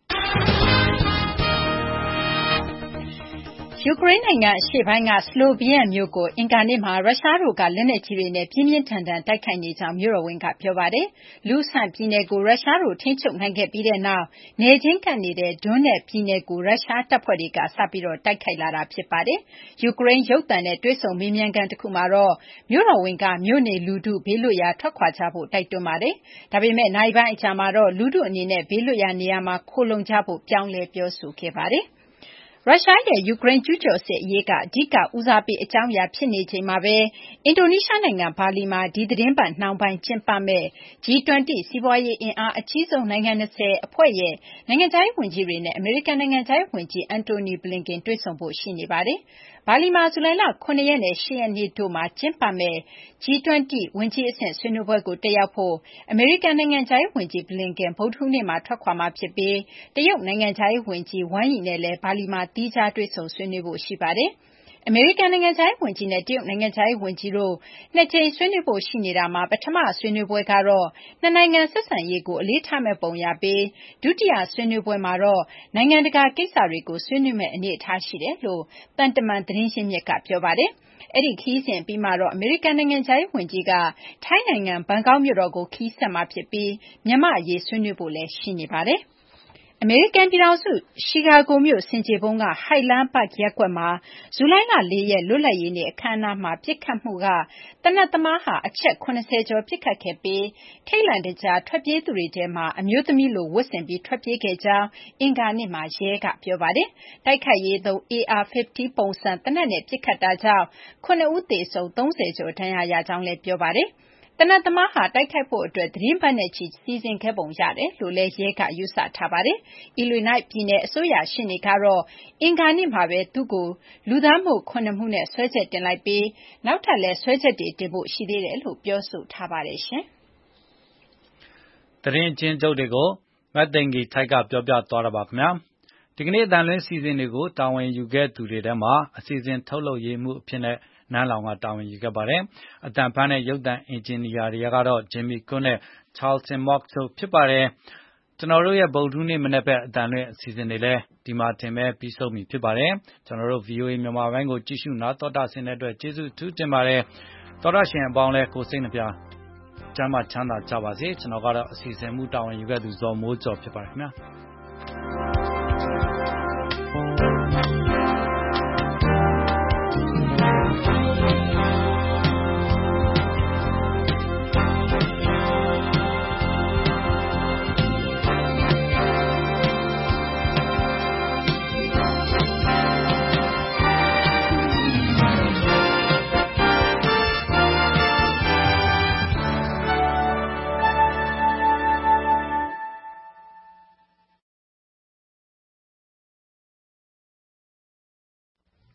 ယူကရိန်းနိုင်ငံအရှေ့ပိုင်းကစလိုဗီယန်မြို့ကိုအင်္ဂါနေ့မှာရုရှားတို့ကလက်နက်ကြီးတွေနဲ့ပြင်းပြင်းထန်ထန်တိုက်ခိုက်နေကြောင်းမြို့တော်ဝန်ကပြောပါတယ်။လူဆန်ပြည်နယ်ကိုရုရှားတို့ထိန်းချုပ်နိုင်ခဲ့ပြီးတဲ့နောက်နယ်ချင်းကပ်နေတဲ့ဒွန်းနက်ပြည်နယ်ကိုရုရှားတပ်ဖွဲ့တွေကစပြီးတိုက်ခိုက်လာတာဖြစ်ပါတယ်။ယူကရိန်းရုပ်သံနဲ့တွေ့ဆုံမေးမြန်းခန်းတစ်ခုမှာတော့မြို့တော်ဝန်ကမြို့နေလူထုဘေးလွတ်ရာထွက်ခွာကြဖို့တိုက်တွန်းပါတယ်။ဒါပေမဲ့နိုင်ပိုင်းအကြာမှာတော့လူထုအနေနဲ့ဘေးလွတ်ရာနေရာမှာခိုလုံကြဖို့ပြောင်းလဲပြောဆိုခဲ့ပါတယ်။ရုရှားရဲ့ယူကရိန်းကျူးကျော်စစ်အရေးကအဓိကဦးစားပေးအကြောင်းအရာဖြစ်နေချိန်မှာပဲအင်ဒိုနီးရှားနိုင်ငံဘာလီမှာဒီသတင်းပတ်နှောင်းပိုင်းကျင်းပမဲ့ G20 စီးပွားရေးအင်အားအကြီးဆုံးနိုင်ငံ20အဖွဲ့ရဲ့နိုင်ငံခြားရေးဝန်ကြီးတွေနဲ့အမေရိကန်နိုင်ငံခြားရေးဝန်ကြီး Antony Blinken တွေ့ဆုံဖို့ရှိနေပါတယ်။ဘာလီမှာဇူလိုင်လ9ရက်နဲ့10ရက်နေ့တို့မှာကျင်းပမဲ့ G20 ဝန်ကြီးအဆင့်ဆွေးနွေးပွဲကိုတက်ရောက်ဖို့အမေရိကန်နိုင်ငံခြားရေးဝန်ကြီး Blinken ဗုဒ္ဓဟူးနေ့မှာထွက်ခွာမှာဖြစ်ပြီးတရုတ်နိုင်ငံခြားရေးဝန်ကြီး Wang Yi နဲ့လည်းဘာလီမှာသီးခြားတွေ့ဆုံဆွေးနွေးဖို့ရှိပါတယ်။အမေရိကန်နိုင်ငံခြားရေးဝန်ကြီးနဲ့တရုတ်နိုင်ငံခြားရေးဝန်ကြီးတို့နှစ်ကြိမ်ဆွေးနွေးဖို့ရှိနေတာမှာပထမဆွေးနွေးပွဲကတော့နှစ်နိုင်ငံဆက်ဆံရေးကိုအလေးထားမဲ့ပုံရပြီးဒုတိယဆွေးနွေးပွဲမှာတော့နိုင်ငံတကာကိစ္စတွေကိုဆွေးနွေးမဲ့အနေအထားရှိတယ်လို့တန်တမန်သတင်းရင်းမြစ်ကပြောပါတယ်။အဲ့ဒီခီးစဉ်ပြီးမှတော့အမေရိကန်နိုင်ငံခြားရေးဝန်ကြီးကထိုင်းနိုင်ငံဘန်ကောက်မြို့တော်ကိုခီးဆက်မှာဖြစ်ပြီးမြန်မာအရေးဆွေးနွေးဖို့လည်းရှိနေပါတယ်။အမေရိကန်ပြည်ထောင်စုရှီကာဂိုမြို့ဆင်ခြေဖုံးက Highland Park ရပ်ကွက်မှာဇူလိုင်လ4ရက်လွတ်လပ်ရေးနေ့အခမ်းအနားမှာပစ်ခတ်မှုကသေနတ်သမားဟာအချက်80ကျော်ပစ်ခတ်ခဲ့ပြီးထိတ်လန့်တကြားထွက်ပြေးသူတွေထဲမှာအမျိုးသမီးလိုဝတ်ဆင်ပြီးထွက်ပြေးခဲ့ကြောင်းအင်္ဂါနေ့မှာရဲကပြောပါတယ်။တိုက်ခိုက်ရေးသုံး AR-50 ပုံစံသေနတ်နဲ့ပစ်ခတ်တာကြောင့်9ဦးသေဆုံး30ကျော်ဒဏ်ရာရကြောင်းလည်းပြောပါတယ်။သေနတ်သမားဟာတိုက်ခိုက်ဖို့အတွက်သီတင်းပတ်နဲ့ချီစီစဉ်ခဲ့ပုံရတယ်လို့လည်းရဲကယူဆထားပါတယ်။ Illinois ပြည်နယ်အစိုးရရှေ့နေကတော့အင်္ဂါနေ့မှာပဲသူ့ကိုလူသတ်မှု9မှုနဲ့စွဲချက်တင်လိုက်ပြီးနောက်ထပ်လည်းစွဲချက်တွေတင်ဖို့ရှိသေးတယ်လို့ပြောဆိုထားပါတယ်ရှင်။သတင်းကျဉ်းချုပ်တွေကိုမတ်သိင်္ဂီထိုက်ကပြောပြသွားတာပါခင်ဗျာ။ဒီကနေ့အတန်လွင့်စီစဉ်တွေကိုတာဝန်ယူခဲ့သူတွေထဲမှာအစီအစဉ်ထုတ်လုပ်ရေးမှုအဖြစ်နဲ့နန်းလောင်ကတာဝန်ယူခဲ့ပါတယ်။အတန်ဖန်းနဲ့ရုပ်သံအင်ဂျင်နီယာတွေကတော့ Jimmy Cook နဲ့ Charlton Mock တို့ဖြစ်ပါတယ်။ကျွန်တော်တို့ရဲ့ဗုဒ္ဓဟူးနေ့မနေ့ဖက်အတန်လွင့်အစီအစဉ်တွေလည်းဒီမှာတင်ပဲပြီးဆုံးပြီဖြစ်ပါတယ်။ကျွန်တော်တို့ VOA မြန်မာပိုင်းကိုကြည့်ရှုနားတော်တာဆင်တဲ့အတွက်ကျေးဇူးထူးတင်ပါတယ်။တော်ရရှင်အပေါင်းလည်းကိုစိတ်နှပြကျမ်းမာချမ်းသာကြပါစေကျွန်တော်ကတော့အစီအစဉ်မှုတာဝန်ယူခဲ့သူဇော်မိုးကျော်ဖြစ်ပါတယ်ခင်ဗျာ။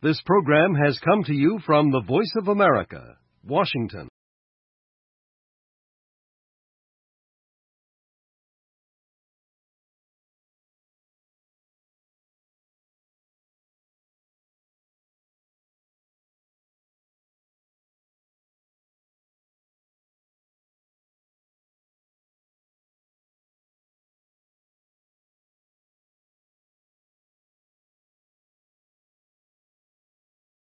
This program has come to you from the Voice of America, Washington.